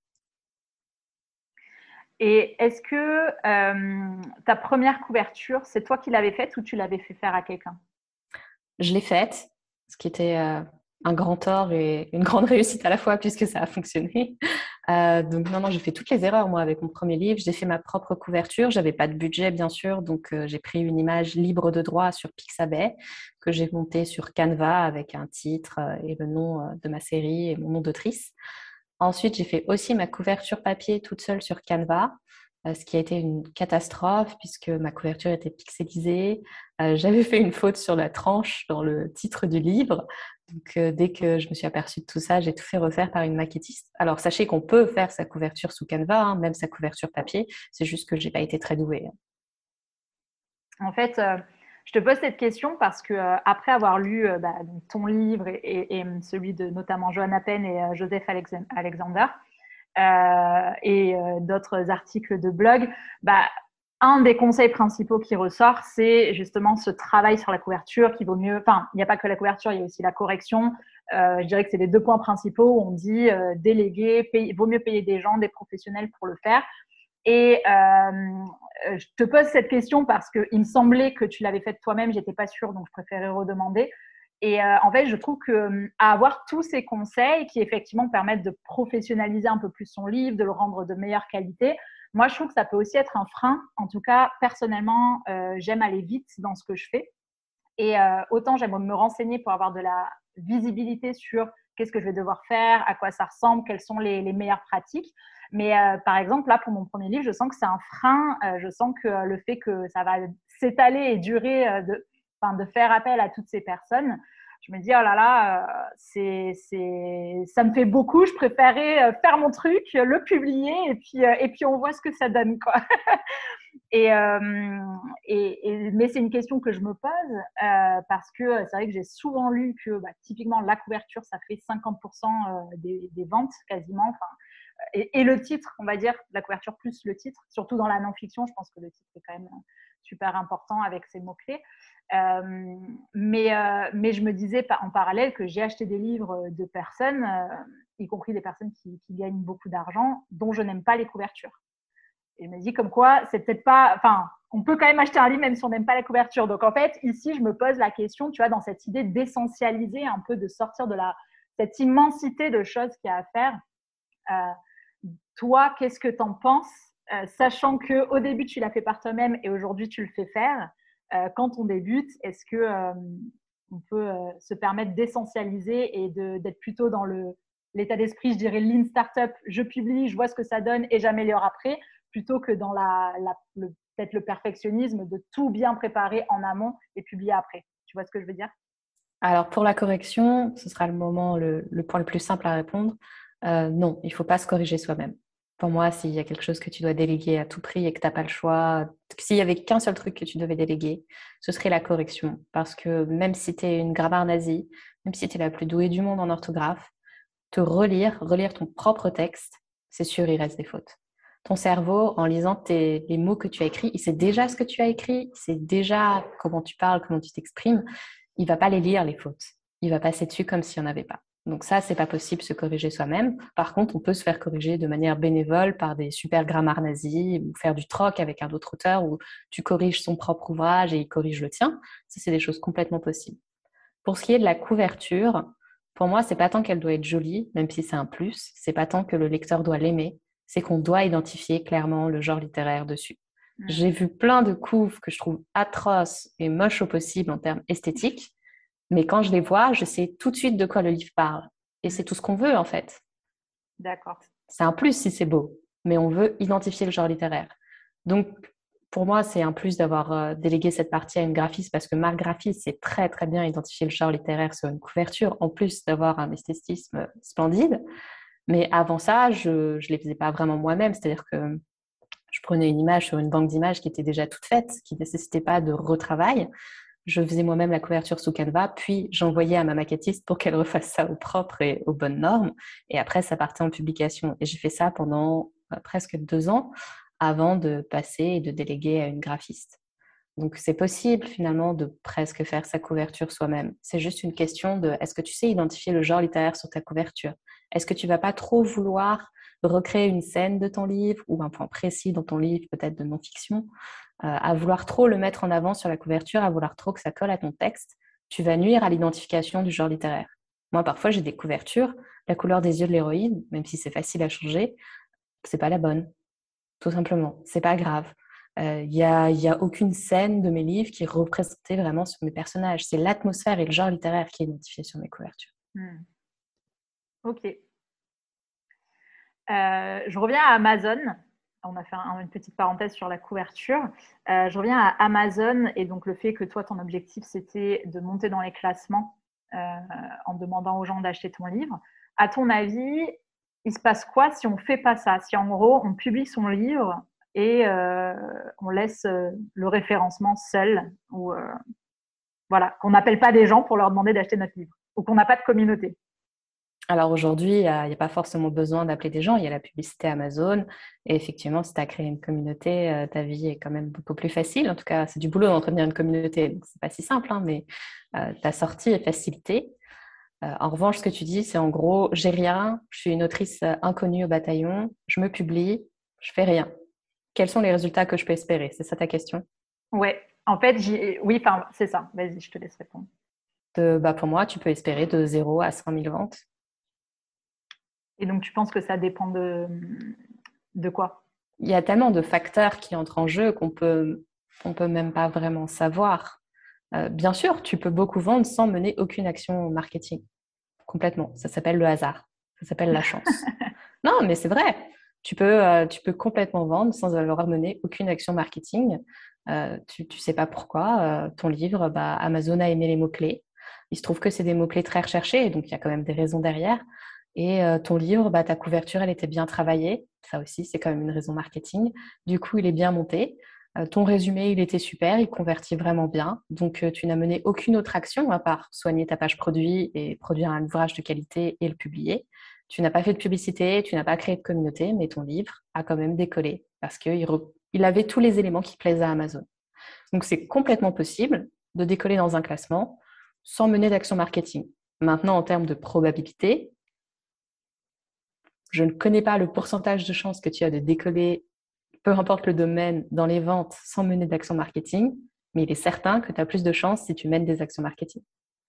Et est-ce que euh, ta première couverture, c'est toi qui l'avais faite ou tu l'avais fait faire à quelqu'un? Je l'ai faite, ce qui était euh, un grand tort et une grande réussite à la fois puisque ça a fonctionné. Euh, donc non, non, j'ai fait toutes les erreurs moi avec mon premier livre. J'ai fait ma propre couverture. J'avais pas de budget bien sûr, donc euh, j'ai pris une image libre de droit sur Pixabay que j'ai montée sur Canva avec un titre euh, et le nom euh, de ma série et mon nom d'autrice. Ensuite, j'ai fait aussi ma couverture papier toute seule sur Canva, euh, ce qui a été une catastrophe puisque ma couverture était pixelisée. Euh, j'avais fait une faute sur la tranche dans le titre du livre. Donc, euh, dès que je me suis aperçue de tout ça, j'ai tout fait refaire par une maquettiste. Alors, sachez qu'on peut faire sa couverture sous Canva, hein, même sa couverture papier. C'est juste que j'ai pas été très douée. En fait, euh, je te pose cette question parce que euh, après avoir lu euh, bah, ton livre et, et, et celui de notamment Johanna Penn et euh, Joseph Alexander euh, et euh, d'autres articles de blog, bah, un des conseils principaux qui ressort, c'est justement ce travail sur la couverture qui vaut mieux. Enfin, il n'y a pas que la couverture, il y a aussi la correction. Euh, je dirais que c'est les deux points principaux où on dit euh, déléguer, payer, vaut mieux payer des gens, des professionnels pour le faire. Et euh, je te pose cette question parce qu'il me semblait que tu l'avais faite toi-même, j'étais pas sûre, donc je préférais redemander. Et euh, en fait, je trouve que à avoir tous ces conseils qui effectivement permettent de professionnaliser un peu plus son livre, de le rendre de meilleure qualité, moi je trouve que ça peut aussi être un frein. En tout cas, personnellement, euh, j'aime aller vite dans ce que je fais. Et euh, autant j'aime me renseigner pour avoir de la visibilité sur qu'est-ce que je vais devoir faire, à quoi ça ressemble, quelles sont les, les meilleures pratiques. Mais euh, par exemple, là, pour mon premier livre, je sens que c'est un frein. Euh, je sens que euh, le fait que ça va s'étaler et durer, euh, de, enfin, de faire appel à toutes ces personnes, je me dis, oh là là, euh, c'est, c'est, ça me fait beaucoup. Je préférais euh, faire mon truc, le publier, et puis, euh, et puis on voit ce que ça donne, quoi. Et, euh, et, et, mais c'est une question que je me pose euh, parce que c'est vrai que j'ai souvent lu que bah, typiquement la couverture, ça fait cinquante pour cent des, des ventes quasiment. Enfin, et, et le titre, on va dire, la couverture plus le titre, surtout dans la non-fiction, je pense que le titre est quand même super important avec ses mots-clés. Euh, mais, euh, mais je me disais en parallèle que j'ai acheté des livres de personnes, euh, y compris des personnes qui, qui gagnent beaucoup d'argent, dont je n'aime pas les couvertures. Et je me dis comme quoi, c'est peut-être pas. Enfin, on peut quand même acheter un livre même si on n'aime pas la couverture. Donc en fait, ici, je me pose la question, tu vois, dans cette idée d'essentialiser un peu, de sortir de la, cette immensité de choses qu'il y a à faire. Euh, toi, qu'est-ce que tu en penses, euh, sachant qu'au début, tu l'as fait par toi-même et aujourd'hui, tu le fais faire. Euh, quand on débute, est-ce que euh, on peut euh, se permettre d'essentialiser et de, d'être plutôt dans le, l'état d'esprit, je dirais, lean startup, je publie, je vois ce que ça donne et j'améliore après, plutôt que dans la, la, le, peut-être le perfectionnisme de tout bien préparer en amont et publier après. Tu vois ce que je veux dire? Alors pour la correction, ce sera le moment, le, le point le plus simple à répondre. Euh, non, il ne faut pas se corriger soi-même. Pour moi, s'il y a quelque chose que tu dois déléguer à tout prix et que tu n'as pas le choix, s'il n'y avait qu'un seul truc que tu devais déléguer, ce serait la correction. Parce que même si tu es une grammaire nazie, même si tu es la plus douée du monde en orthographe, te relire, relire ton propre texte, c'est sûr, il reste des fautes. Ton cerveau, en lisant tes, les mots que tu as écrits, il sait déjà ce que tu as écrit, il sait déjà comment tu parles, comment tu t'exprimes. Il ne va pas les lire, les fautes. Il va passer dessus comme s'il n'y en avait pas. Donc ça, c'est pas possible, se corriger soi-même. Par contre, on peut se faire corriger de manière bénévole par des super grammaires nazis ou faire du troc avec un autre auteur où tu corriges son propre ouvrage et il corrige le tien. Ça, c'est des choses complètement possibles. Pour ce qui est de la couverture, pour moi, c'est pas tant qu'elle doit être jolie, même si c'est un plus. C'est pas tant que le lecteur doit l'aimer. C'est qu'on doit identifier clairement le genre littéraire dessus. Mmh. J'ai vu plein de couves que je trouve atroces et moches au possible en termes esthétiques. Mais quand je les vois, je sais tout de suite de quoi le livre parle. Et c'est tout ce qu'on veut, en fait. D'accord. C'est un plus si c'est beau, mais on veut identifier le genre littéraire. Donc, pour moi, c'est un plus d'avoir euh, délégué cette partie à une graphiste parce que ma graphiste sait très très bien identifier le genre littéraire sur une couverture, en plus d'avoir un esthétisme splendide. Mais avant ça, je ne les faisais pas vraiment moi-même, c'est-à-dire que je prenais une image sur une banque d'images qui était déjà toute faite, qui ne nécessitait pas de retravail. Je faisais moi-même la couverture sous Canva, puis j'envoyais à ma maquettiste pour qu'elle refasse ça au propre et aux bonnes normes. Et après, ça partait en publication. Et j'ai fait ça pendant euh, presque deux ans avant de passer et de déléguer à une graphiste. Donc, c'est possible finalement de presque faire sa couverture soi-même. C'est juste une question de est-ce que tu sais identifier le genre littéraire sur ta couverture? Est-ce que tu vas pas trop vouloir recréer une scène de ton livre ou un point précis dans ton livre, peut-être de non-fiction, euh, à vouloir trop le mettre en avant sur la couverture, à vouloir trop que ça colle à ton texte? Tu vas nuire à l'identification du genre littéraire. Moi, parfois, j'ai des couvertures, la couleur des yeux de l'héroïne, même si c'est facile à changer, c'est pas la bonne, tout simplement. C'est pas grave. Il euh, n'y a, y a aucune scène de mes livres qui est représentée vraiment sur mes personnages. C'est l'atmosphère et le genre littéraire qui est identifié sur mes couvertures. Hmm. Ok. Euh, je reviens à Amazon. On a fait un, une petite parenthèse sur la couverture. Euh, je reviens à Amazon et donc le fait que toi, ton objectif, c'était de monter dans les classements euh, en demandant aux gens d'acheter ton livre. À ton avis, il se passe quoi si on ne fait pas ça? Si en gros, on publie son livre et euh, on laisse euh, le référencement seul ou euh, voilà, qu'on n'appelle pas des gens pour leur demander d'acheter notre livre ou qu'on n'a pas de communauté. Alors aujourd'hui, il n'y a, a pas forcément besoin d'appeler des gens, il y a la publicité Amazon. Et effectivement, si tu as créé une communauté, euh, ta vie est quand même beaucoup plus facile. En tout cas, c'est du boulot d'entretenir une communauté, donc c'est pas si simple, hein, mais euh, ta sortie est facilitée. Euh, en revanche, ce que tu dis, c'est en gros, j'ai rien, je suis une autrice euh, inconnue au bataillon, je me publie, je fais rien. Quels sont les résultats que je peux espérer? C'est ça ta question? Ouais, en fait, j'ai... oui, enfin, c'est ça. Vas-y, je te laisse répondre. De, bah pour moi, tu peux espérer de zéro à cent mille ventes. Et donc, tu penses que ça dépend de, de quoi? Il y a tellement de facteurs qui entrent en jeu qu'on peut, on peut même pas vraiment savoir. Euh, bien sûr, tu peux beaucoup vendre sans mener aucune action marketing. Complètement. Ça s'appelle le hasard. Ça s'appelle la chance. Non, mais c'est vrai. Tu peux, euh, tu peux complètement vendre sans avoir mené aucune action marketing. Euh, tu ne sais pas pourquoi. Euh, ton livre, bah, Amazon a aimé les mots-clés. Il se trouve que c'est des mots-clés très recherchés, donc il y a quand même des raisons derrière. Et euh, ton livre, bah, ta couverture, elle était bien travaillée. Ça aussi, c'est quand même une raison marketing. Du coup, il est bien monté. Euh, ton résumé, il était super, il convertit vraiment bien. Donc, euh, tu n'as mené aucune autre action à part soigner ta page produit et produire un ouvrage de qualité et le publier. Tu n'as pas fait de publicité, tu n'as pas créé de communauté, mais ton livre a quand même décollé parce qu'il re... il avait tous les éléments qui plaisent à Amazon. Donc, c'est complètement possible de décoller dans un classement sans mener d'action marketing. Maintenant, en termes de probabilité, je ne connais pas le pourcentage de chances que tu as de décoller, peu importe le domaine, dans les ventes sans mener d'action marketing, mais il est certain que tu as plus de chances si tu mènes des actions marketing.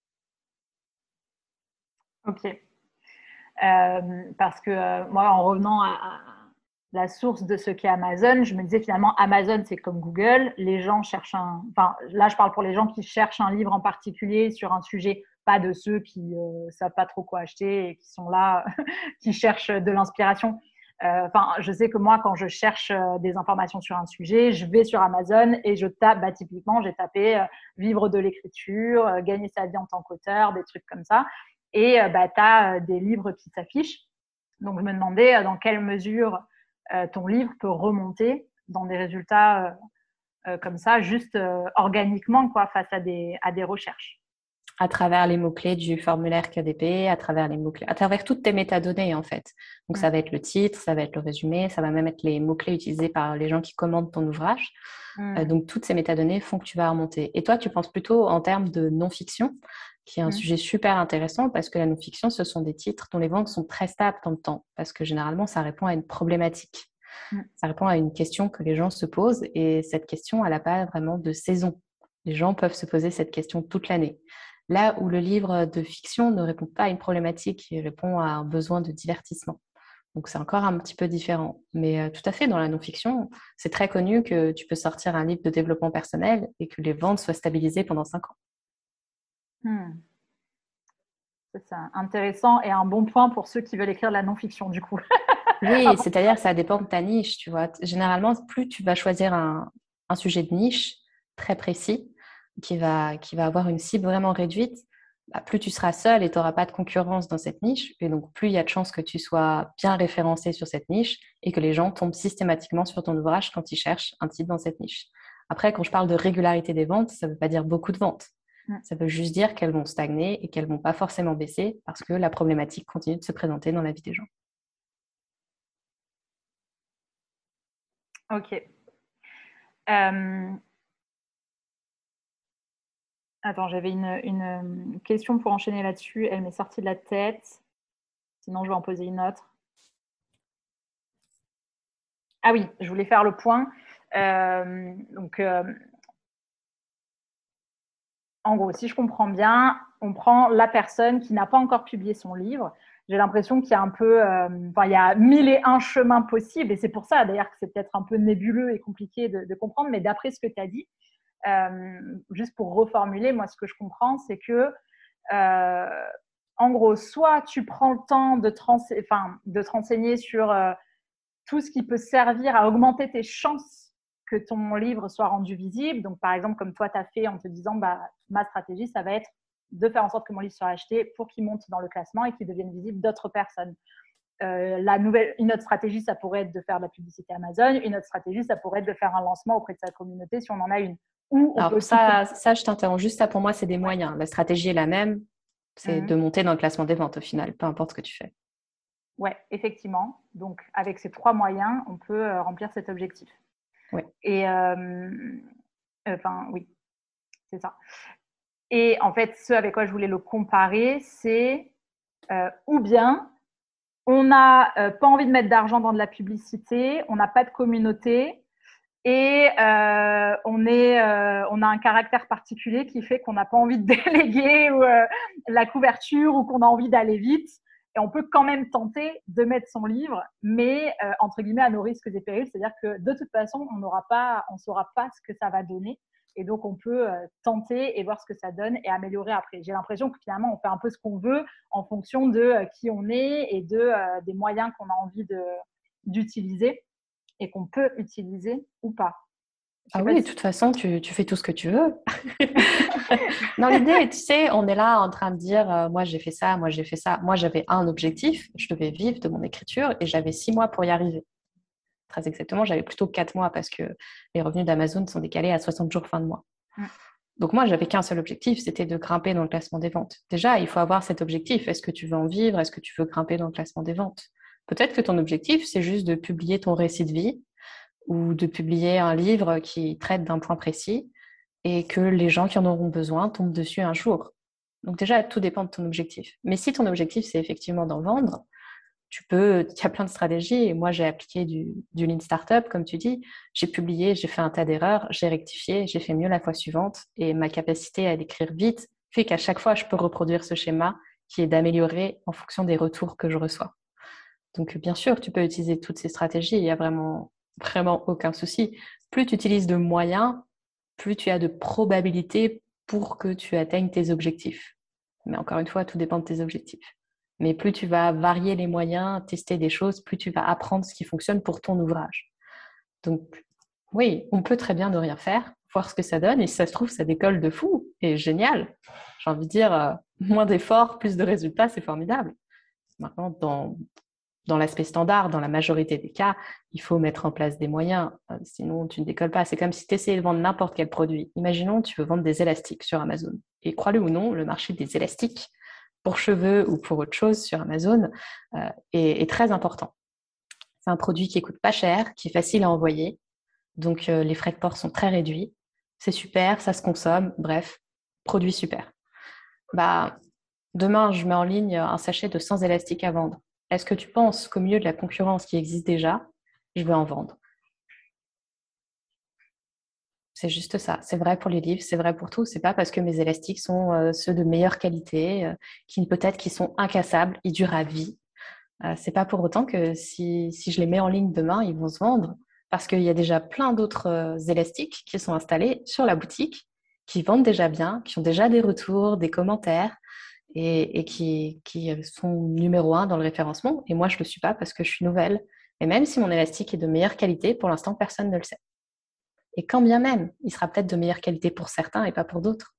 Ok. Euh, parce que euh, moi, en revenant à, à la source de ce qu'est Amazon, je me disais finalement, Amazon, c'est comme Google. Les gens cherchent un... Enfin, là, je parle pour les gens qui cherchent un livre en particulier sur un sujet, pas de ceux qui ne euh, savent pas trop quoi acheter et qui sont là, qui cherchent de l'inspiration. Enfin, euh, je sais que moi, quand je cherche euh, des informations sur un sujet, je vais sur Amazon et je tape, bah, typiquement, j'ai tapé euh, vivre de l'écriture, euh, gagner sa vie en tant qu'auteur, des trucs comme ça. Et euh, bah, tu as euh, des livres qui s'affichent. Donc, je me demandais euh, dans quelle mesure euh, ton livre peut remonter dans des résultats euh, euh, comme ça, juste euh, organiquement, quoi, face à des, à des recherches. À travers les mots-clés du formulaire K D P, à travers les mots-clés, à travers toutes tes métadonnées, en fait. Donc, mmh. ça va être le titre, ça va être le résumé, ça va même être les mots-clés utilisés par les gens qui commandent ton ouvrage. Mmh. Euh, donc, toutes ces métadonnées font que tu vas remonter. Et toi, tu penses plutôt en termes de non-fiction, qui est un mmh. sujet super intéressant parce que la non-fiction, ce sont des titres dont les ventes sont très stables dans le temps parce que généralement, ça répond à une problématique. Mmh. Ça répond à une question que les gens se posent et cette question, elle n'a pas vraiment de saison. Les gens peuvent se poser cette question toute l'année. Là où le livre de fiction ne répond pas à une problématique, il répond à un besoin de divertissement. Donc, c'est encore un petit peu différent. Mais euh, tout à fait, dans la non-fiction, c'est très connu que tu peux sortir un livre de développement personnel et que les ventes soient stabilisées pendant cinq ans. Hmm. C'est intéressant et un bon point pour ceux qui veulent écrire de la non-fiction, du coup. Oui, c'est-à-dire que ça dépend de ta niche, tu vois. Généralement, plus tu vas choisir un, un sujet de niche très précis qui va, qui va avoir une cible vraiment réduite, bah, plus tu seras seul et tu n'auras pas de concurrence dans cette niche. Et donc, plus il y a de chances que tu sois bien référencé sur cette niche et que les gens tombent systématiquement sur ton ouvrage quand ils cherchent un titre dans cette niche. Après, quand je parle de régularité des ventes, ça ne veut pas dire beaucoup de ventes. Ça veut juste dire qu'elles vont stagner et qu'elles ne vont pas forcément baisser parce que la problématique continue de se présenter dans la vie des gens. Ok. Euh... Attends, j'avais une, une question pour enchaîner là-dessus. Elle m'est sortie de la tête. Sinon, je vais en poser une autre. Ah oui, je voulais faire le point. Euh, donc, euh, en gros, si je comprends bien, on prend la personne qui n'a pas encore publié son livre. J'ai l'impression qu'il y a un peu, euh, enfin, il y a mille et un chemins possibles, et c'est pour ça d'ailleurs que c'est peut-être un peu nébuleux et compliqué de, de comprendre, mais d'après ce que tu as dit, euh, juste pour reformuler, moi ce que je comprends, c'est que, euh, en gros, soit tu prends le temps de te, rense- enfin, de te renseigner sur euh, tout ce qui peut servir à augmenter tes chances que ton livre soit rendu visible. Donc, par exemple, comme toi, tu as fait en te disant, bah, ma stratégie, ça va être de faire en sorte que mon livre soit acheté pour qu'il monte dans le classement et qu'il devienne visible d'autres personnes. Euh, la nouvelle, une autre stratégie, ça pourrait être de faire de la publicité Amazon. Une autre stratégie, ça pourrait être de faire un lancement auprès de sa communauté si on en a une. Ou on Alors, peut aussi... ça, ça, je t'interromps juste. Ça, pour moi, c'est des moyens. La stratégie est la même. C'est Mmh. de monter dans le classement des ventes au final, peu importe ce que tu fais. Ouais, effectivement. Donc, avec ces trois moyens, on peut euh, remplir cet objectif. Oui. Et, euh, enfin, oui, c'est ça. Et en fait, ce avec quoi je voulais le comparer, c'est euh, ou bien on n'a euh, pas envie de mettre d'argent dans de la publicité, on n'a pas de communauté et euh, on, est, euh, on a un caractère particulier qui fait qu'on n'a pas envie de déléguer ou, euh, la couverture ou qu'on a envie d'aller vite. Et on peut quand même tenter de mettre son livre, mais euh, entre guillemets à nos risques et périls, c'est-à-dire que de toute façon, on n'aura pas, on saura pas ce que ça va donner. Et donc, on peut euh, tenter et voir ce que ça donne et améliorer après. J'ai l'impression que finalement, on fait un peu ce qu'on veut en fonction de euh, qui on est et de, euh, des moyens qu'on a envie de, d'utiliser et qu'on peut utiliser ou pas. Ah oui, si... de toute façon, tu, tu fais tout ce que tu veux. Dans l'idée, tu sais, on est là en train de dire, euh, moi j'ai fait ça, moi j'ai fait ça. Moi j'avais un objectif, je devais vivre de mon écriture et j'avais six mois pour y arriver. Très exactement, j'avais plutôt quatre mois parce que les revenus d'Amazon sont décalés à soixante jours fin de mois. Mm. Donc moi, j'avais qu'un seul objectif, c'était de grimper dans le classement des ventes. Déjà, il faut avoir cet objectif. Est-ce que tu veux en vivre? Est-ce que tu veux grimper dans le classement des ventes? Peut-être que ton objectif, c'est juste de publier ton récit de vie ou de publier un livre qui traite d'un point précis et que les gens qui en auront besoin tombent dessus un jour. Donc déjà, tout dépend de ton objectif. Mais si ton objectif, c'est effectivement d'en vendre, tu peux, il y a plein de stratégies. Et moi, j'ai appliqué du, du Lean Startup, comme tu dis. J'ai publié, j'ai fait un tas d'erreurs, j'ai rectifié, j'ai fait mieux la fois suivante. Et ma capacité à l'écrire vite fait qu'à chaque fois, je peux reproduire ce schéma qui est d'améliorer en fonction des retours que je reçois. Donc, bien sûr, tu peux utiliser toutes ces stratégies. Il n'y a vraiment, vraiment aucun souci. Plus tu utilises de moyens, plus tu as de probabilités pour que tu atteignes tes objectifs. Mais encore une fois, tout dépend de tes objectifs. Mais plus tu vas varier les moyens, tester des choses, plus tu vas apprendre ce qui fonctionne pour ton ouvrage. Donc, oui, on peut très bien ne rien faire, voir ce que ça donne. Et si ça se trouve, ça décolle de fou. Et génial. J'ai envie de dire, euh, moins d'efforts, plus de résultats, c'est formidable. Maintenant, dans, dans l'aspect standard, dans la majorité des cas, il faut mettre en place des moyens. Euh, sinon, tu ne décolles pas. C'est comme si tu essayais de vendre n'importe quel produit. Imaginons, tu veux vendre des élastiques sur Amazon. Et crois-le ou non, le marché des élastiques, pour cheveux ou pour autre chose sur Amazon, euh, est, est très important. C'est un produit qui coûte pas cher, qui est facile à envoyer. Donc, euh, les frais de port sont très réduits. C'est super, ça se consomme. Bref, produit super. Bah, demain, je mets en ligne un sachet de cent élastiques à vendre. Est-ce que tu penses qu'au milieu de la concurrence qui existe déjà, je vais en vendre? C'est juste ça. C'est vrai pour les livres, c'est vrai pour tout. C'est pas parce que mes élastiques sont euh, ceux de meilleure qualité, euh, qui peut-être qui sont incassables, ils durent à vie. Euh, c'est pas pour autant que si, si je les mets en ligne demain, ils vont se vendre. Parce qu'il y a déjà plein d'autres euh, élastiques qui sont installés sur la boutique, qui vendent déjà bien, qui ont déjà des retours, des commentaires et, et qui, qui sont numéro un dans le référencement. Et moi, je ne le suis pas parce que je suis nouvelle. Et même si mon élastique est de meilleure qualité, pour l'instant, personne ne le sait. Et quand bien même, il sera peut-être de meilleure qualité pour certains et pas pour d'autres.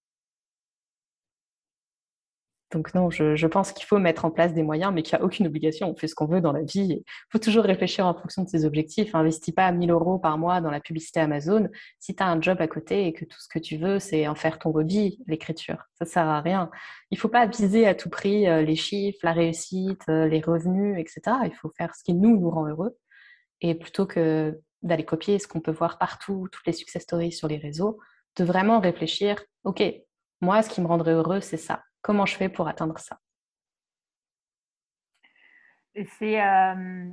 Donc non, je, je pense qu'il faut mettre en place des moyens, mais qu'il n'y a aucune obligation. On fait ce qu'on veut dans la vie. Il faut toujours réfléchir en fonction de ses objectifs. Investis pas mille euros par mois dans la publicité Amazon si tu as un job à côté et que tout ce que tu veux, c'est en faire ton hobby, l'écriture. Ça sert à rien. Il faut pas viser à tout prix euh, les chiffres, la réussite, euh, les revenus, et cetera. Il faut faire ce qui nous, nous rend heureux. Et plutôt que d'aller copier ce qu'on peut voir partout, toutes les success stories sur les réseaux, de vraiment réfléchir, OK, moi, ce qui me rendrait heureux, c'est ça. Comment je fais pour atteindre ça? Et c'est euh,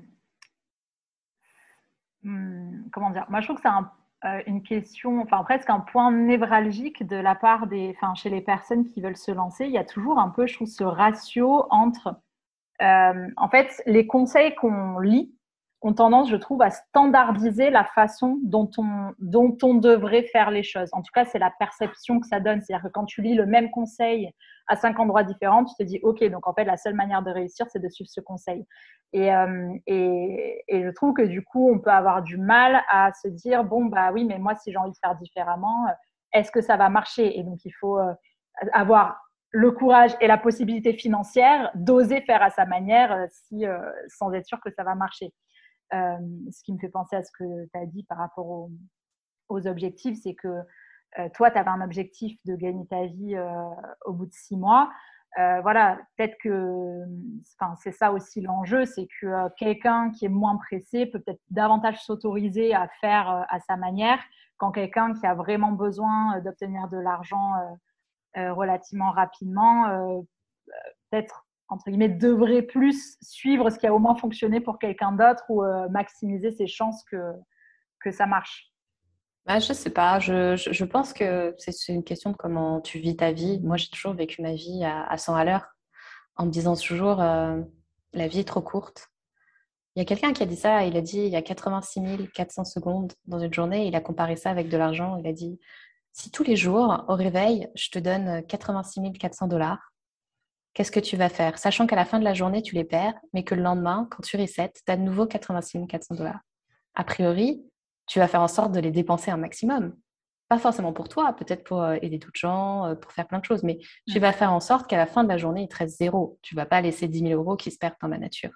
hum, comment dire? Moi, je trouve que c'est un, euh, une question, enfin presque un point névralgique de la part des, enfin chez les personnes qui veulent se lancer. Il y a toujours un peu, je trouve, ce ratio entre, euh, en fait, les conseils qu'on lit ont tendance, je trouve, à standardiser la façon dont on, dont on devrait faire les choses. En tout cas, c'est la perception que ça donne. C'est-à-dire que quand tu lis le même conseil à cinq endroits différents, tu te dis, OK, donc en fait, la seule manière de réussir, c'est de suivre ce conseil. Et, euh, et, et je trouve que du coup, on peut avoir du mal à se dire, bon, bah oui, mais moi, si j'ai envie de faire différemment, est-ce que ça va marcher? Et donc, il faut euh, avoir le courage et la possibilité financière d'oser faire à sa manière euh, si, euh, sans être sûr que ça va marcher. Euh, ce qui me fait penser à ce que tu as dit par rapport aux, aux objectifs, c'est que euh, toi, tu avais un objectif de gagner ta vie euh, au bout de six mois. Euh, voilà, peut-être que c'est ça aussi l'enjeu, c'est que euh, quelqu'un qui est moins pressé peut peut-être davantage s'autoriser à faire euh, à sa manière quand quelqu'un qui a vraiment besoin euh, d'obtenir de l'argent euh, euh, relativement rapidement, euh, peut-être entre guillemets, devrait plus suivre ce qui a au moins fonctionné pour quelqu'un d'autre ou euh, maximiser ses chances que, que ça marche. Bah, je sais pas, je, je, je pense que c'est c'est une question de comment tu vis ta vie. Moi, j'ai toujours vécu ma vie à, à cent à l'heure, en me disant toujours, euh, la vie est trop courte. Il y a quelqu'un qui a dit ça, il a dit, il y a quatre-vingt-six mille quatre cents secondes dans une journée, il a comparé ça avec de l'argent, il a dit, si tous les jours, au réveil, je te donne quatre-vingt-six mille quatre cents dollars, qu'est-ce que tu vas faire? Sachant qu'à la fin de la journée, tu les perds, mais que le lendemain, quand tu resets, tu as de nouveau quatre-vingt-six mille quatre cents dollars. A priori, tu vas faire en sorte de les dépenser un maximum. Pas forcément pour toi, peut-être pour euh, aider d'autres gens, euh, pour faire plein de choses, mais tu Mm. vas faire en sorte qu'à la fin de la journée, il te reste zéro. Tu vas pas laisser dix mille euros qui se perdent dans la nature.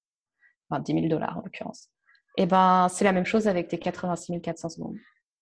Enfin, dix mille dollars en l'occurrence. Et ben, c'est la même chose avec tes quatre-vingt-six mille quatre cents secondes.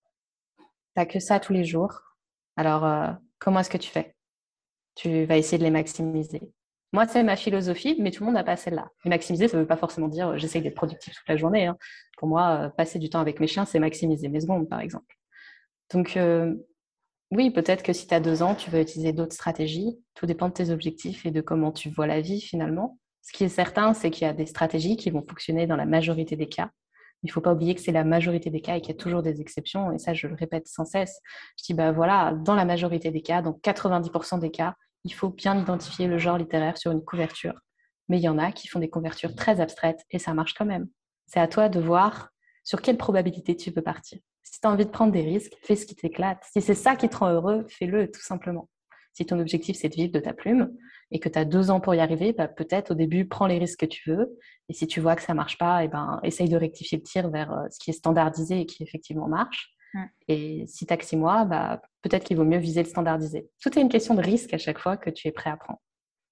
T'as que ça tous les jours. Alors, euh, comment est-ce que tu fais? Tu vas essayer de les maximiser. Moi, c'est ma philosophie, mais tout le monde n'a pas celle-là. Et maximiser, ça ne veut pas forcément dire euh, j'essaye d'être productif toute la journée, hein. Pour moi, euh, passer du temps avec mes chiens, c'est maximiser mes secondes, par exemple. Donc, euh, oui, peut-être que si tu as deux ans, tu vas utiliser d'autres stratégies. Tout dépend de tes objectifs et de comment tu vois la vie, finalement. Ce qui est certain, c'est qu'il y a des stratégies qui vont fonctionner dans la majorité des cas. Il ne faut pas oublier que c'est la majorité des cas et qu'il y a toujours des exceptions. Et ça, je le répète sans cesse. Je dis, bah voilà, dans la majorité des cas, dans quatre-vingt-dix pour cent des cas, il faut bien identifier le genre littéraire sur une couverture. Mais il y en a qui font des couvertures très abstraites et ça marche quand même. C'est à toi de voir sur quelle probabilité tu peux partir. Si tu as envie de prendre des risques, fais ce qui t'éclate. Si c'est ça qui te rend heureux, fais-le tout simplement. Si ton objectif, c'est de vivre de ta plume et que tu as deux ans pour y arriver, bah, peut-être au début, prends les risques que tu veux. Et si tu vois que ça marche pas, eh ben, essaye de rectifier le tir vers euh, ce qui est standardisé et qui effectivement marche. Mm. Et si tu as que six mois, bah, peut-être qu'il vaut mieux viser le standardisé. Tout est une question de risque à chaque fois que tu es prêt à prendre.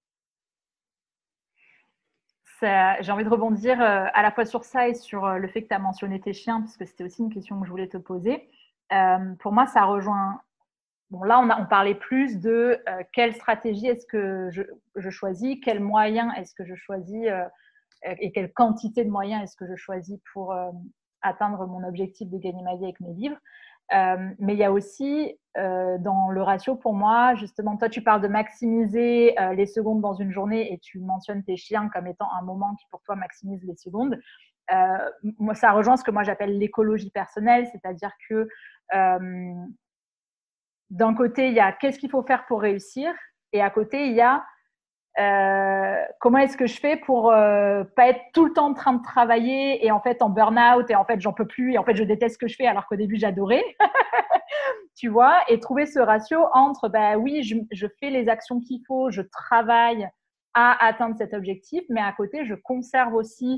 Ça, j'ai envie de rebondir euh, à la fois sur ça et sur euh, le fait que tu as mentionné tes chiens, parce que c'était aussi une question que je voulais te poser. Euh, pour moi, ça rejoint. Bon, là, on, a, on parlait plus de euh, quelle stratégie est-ce que je, je choisis, quels moyens est-ce que je choisis euh, et quelle quantité de moyens est-ce que je choisis pour euh, atteindre mon objectif de gagner ma vie avec mes livres. Euh, mais il y a aussi euh, dans le ratio, pour moi, justement, toi, tu parles de maximiser euh, les secondes dans une journée et tu mentionnes tes chiens comme étant un moment qui, pour toi, maximise les secondes. Euh, moi, ça rejoint ce que moi j'appelle l'écologie personnelle, c'est-à-dire que euh, d'un côté, il y a qu'est-ce qu'il faut faire pour réussir, et à côté, il y a euh, comment est-ce que je fais pour euh, pas être tout le temps en train de travailler et en fait en burn-out et en fait j'en peux plus et en fait je déteste ce que je fais alors qu'au début j'adorais, tu vois, et trouver ce ratio entre bah oui, je, je fais les actions qu'il faut, je travaille à atteindre cet objectif, mais à côté je conserve aussi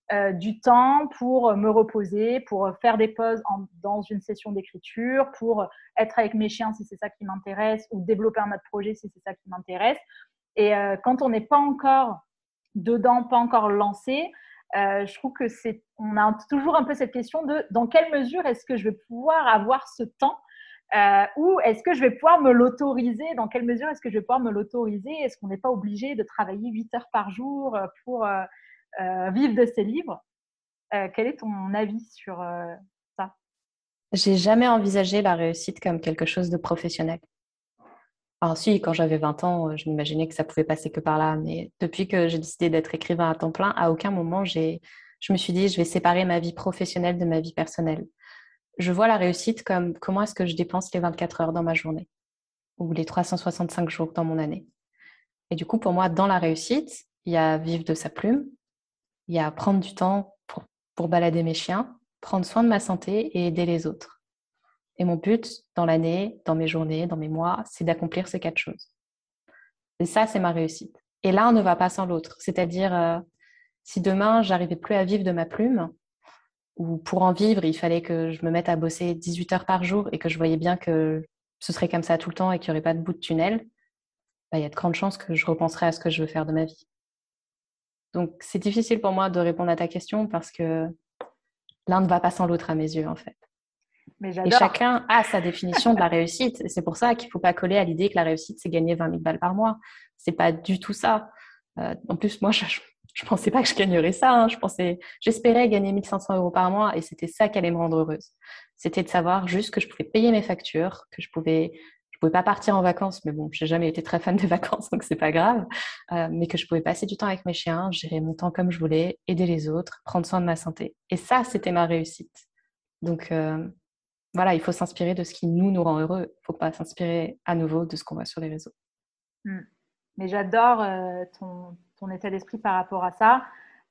euh, du temps pour me reposer, pour faire des pauses en, dans une session d'écriture, pour être avec mes chiens si c'est ça qui m'intéresse, ou développer un autre projet si c'est ça qui m'intéresse. Et euh, quand on n'est pas encore dedans, pas encore lancé, euh, je trouve que c'est, on a toujours un peu cette question de dans quelle mesure est-ce que je vais pouvoir avoir ce temps euh, ou est-ce que je vais pouvoir me l'autoriser, dans quelle mesure est-ce que je vais pouvoir me l'autoriser, est-ce qu'on n'est pas obligé de travailler huit heures par jour pour euh, euh, vivre de ses livres. Euh, quel est ton avis sur euh, ça? J'ai jamais envisagé la réussite comme quelque chose de professionnel. Alors si, quand j'avais vingt ans, je m'imaginais que ça pouvait passer que par là, mais depuis que j'ai décidé d'être écrivain à temps plein, à aucun moment j'ai, je me suis dit je vais séparer ma vie professionnelle de ma vie personnelle. Je vois la réussite comme comment est-ce que je dépense les vingt-quatre heures dans ma journée ou les trois cent soixante-cinq jours dans mon année. Et du coup, pour moi, dans la réussite, il y a vivre de sa plume, il y a prendre du temps pour, pour balader mes chiens, prendre soin de ma santé et aider les autres. Et mon but dans l'année, dans mes journées, dans mes mois, c'est d'accomplir ces quatre choses. Et ça, c'est ma réussite. Et l'un ne va pas sans l'autre. C'est-à-dire, euh, si demain, j'arrivais plus à vivre de ma plume, ou pour en vivre, il fallait que je me mette à bosser dix-huit heures par jour et que je voyais bien que ce serait comme ça tout le temps et qu'il n'y aurait pas de bout de tunnel, bah, il y a de grandes chances que je repenserai à ce que je veux faire de ma vie. Donc, c'est difficile pour moi de répondre à ta question parce que l'un ne va pas sans l'autre à mes yeux, en fait. Mais Et j'adore. chacun a sa définition de la réussite. Et c'est pour ça qu'il ne faut pas coller à l'idée que la réussite, c'est gagner vingt mille balles par mois. C'est pas du tout ça. Euh, en plus, moi, je ne pensais pas que je gagnerais ça. Hein. Je pensais, j'espérais gagner mille cinq cents euros par mois et c'était ça qui allait me rendre heureuse. C'était de savoir juste que je pouvais payer mes factures, que je pouvais, je pouvais pas partir en vacances, mais bon, j'ai jamais été très fan des vacances, donc c'est pas grave. Euh, mais que je pouvais passer du temps avec mes chiens, gérer mon temps comme je voulais, aider les autres, prendre soin de ma santé. Et ça, c'était ma réussite. Donc, euh, voilà, il faut s'inspirer de ce qui nous, nous rend heureux. Il ne faut pas s'inspirer à nouveau de ce qu'on voit sur les réseaux. Mm. Mais j'adore euh, ton, ton état d'esprit par rapport à ça.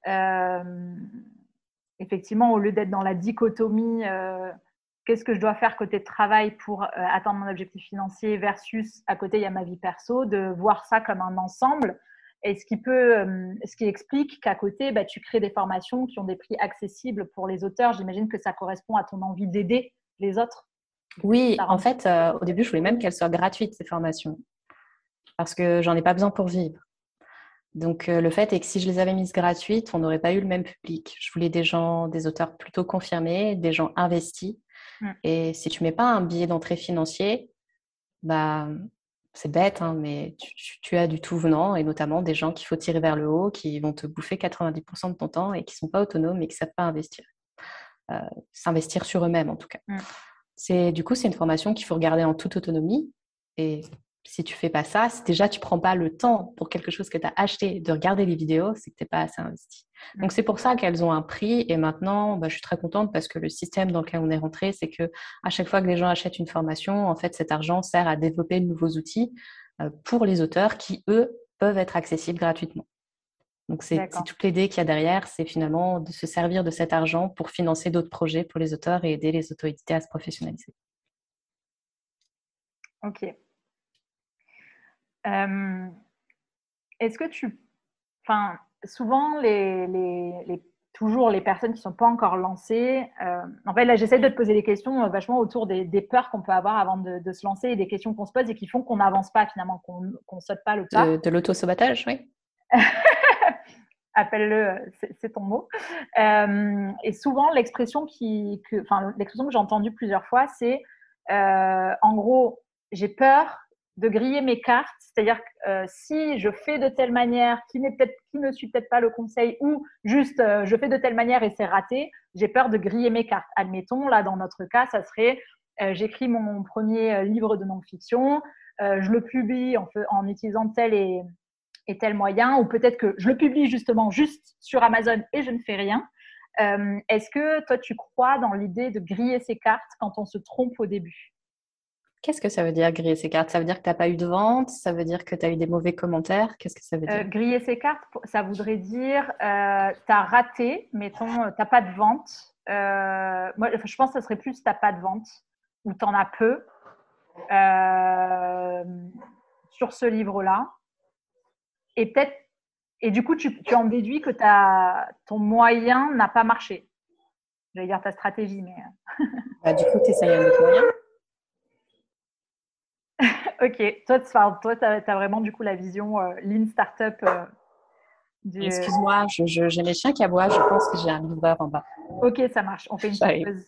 Euh, effectivement, au lieu d'être dans la dichotomie, euh, qu'est-ce que je dois faire côté travail pour euh, atteindre mon objectif financier versus à côté, il y a ma vie perso, de voir ça comme un ensemble. Et ce qui peut, euh, ce qui explique qu'à côté, bah, tu crées des formations qui ont des prix accessibles pour les auteurs. J'imagine que ça correspond à ton envie d'aider les autres. Oui, en fait, euh, au début, je voulais même qu'elles soient gratuites, ces formations, parce que j'en ai pas besoin pour vivre. Donc, euh, le fait est que si je les avais mises gratuites, on n'aurait pas eu le même public. Je voulais des gens, des auteurs plutôt confirmés, des gens investis. Mm. Et si tu mets pas un billet d'entrée financier, bah, c'est bête, hein, mais tu, tu- tu as du tout venant, et notamment des gens qu'il faut tirer vers le haut, qui vont te bouffer quatre-vingt-dix pour cent de ton temps et qui sont pas autonomes et qui savent pas investir. Euh, s'investir sur eux-mêmes, en tout cas. Mm. C'est, du coup, c'est une formation qu'il faut regarder en toute autonomie. Et si tu fais pas ça, si déjà tu prends pas le temps pour quelque chose que tu as acheté de regarder les vidéos, c'est que tu n'es pas assez investi. Mm. Donc, c'est pour ça qu'elles ont un prix. Et maintenant, bah, je suis très contente parce que le système dans lequel on est rentré, c'est que à chaque fois que les gens achètent une formation, en fait, cet argent sert à développer de nouveaux outils euh, pour les auteurs qui, eux, peuvent être accessibles gratuitement. Donc, c'est, c'est toute l'idée qu'il y a derrière, c'est finalement de se servir de cet argent pour financer d'autres projets pour les auteurs et aider les auto-édités à se professionnaliser. Ok. Euh, est-ce que tu... Enfin, souvent, les, les, les, toujours les personnes qui ne sont pas encore lancées... Euh, en fait, là, j'essaie de te poser des questions euh, vachement autour des, des peurs qu'on peut avoir avant de, de se lancer et des questions qu'on se pose et qui font qu'on n'avance pas finalement, qu'on ne saute pas le pas. De, de l'auto-sabotage, oui. Appelle-le, c'est, c'est ton mot. Euh, et souvent, l'expression, qui, que, enfin, l'expression que j'ai entendue plusieurs fois, c'est euh, en gros, j'ai peur de griller mes cartes, c'est-à-dire que euh, si je fais de telle manière, qui, n'est peut-être, qui ne suit peut-être pas le conseil, ou juste euh, je fais de telle manière et c'est raté, j'ai peur de griller mes cartes. Admettons, là, dans notre cas, ça serait euh, j'écris mon, mon premier livre de non-fiction, euh, je le publie en, en utilisant tel et et tel moyen, ou peut-être que je le publie justement juste sur Amazon et je ne fais rien. Euh, est-ce que toi, tu crois dans l'idée de griller ses cartes quand on se trompe au début? Qu'est-ce que ça veut dire griller ses cartes? Ça veut dire que tu n'as pas eu de vente? Ça veut dire que tu as eu des mauvais commentaires? Qu'est-ce que ça veut euh, dire? Griller ses cartes, ça voudrait dire euh, tu as raté, mettons, tu n'as pas de vente. Euh, moi, je pense que ce serait plus tu n'as pas de vente ou tu en as peu euh, sur ce livre-là. Et peut-être Et du coup, tu, tu en déduis que ta, ton moyen n'a pas marché. J'allais dire ta stratégie, mais... Bah, du coup, tu essayes un autre moyen. Ok, toi, toi tu as vraiment du coup la vision euh, Lean Startup. Euh, du... Excuse-moi, je, je, j'ai mes chiens qui aboient, je pense que j'ai un livreur en bas. Ok, ça marche, on fait une petite pause.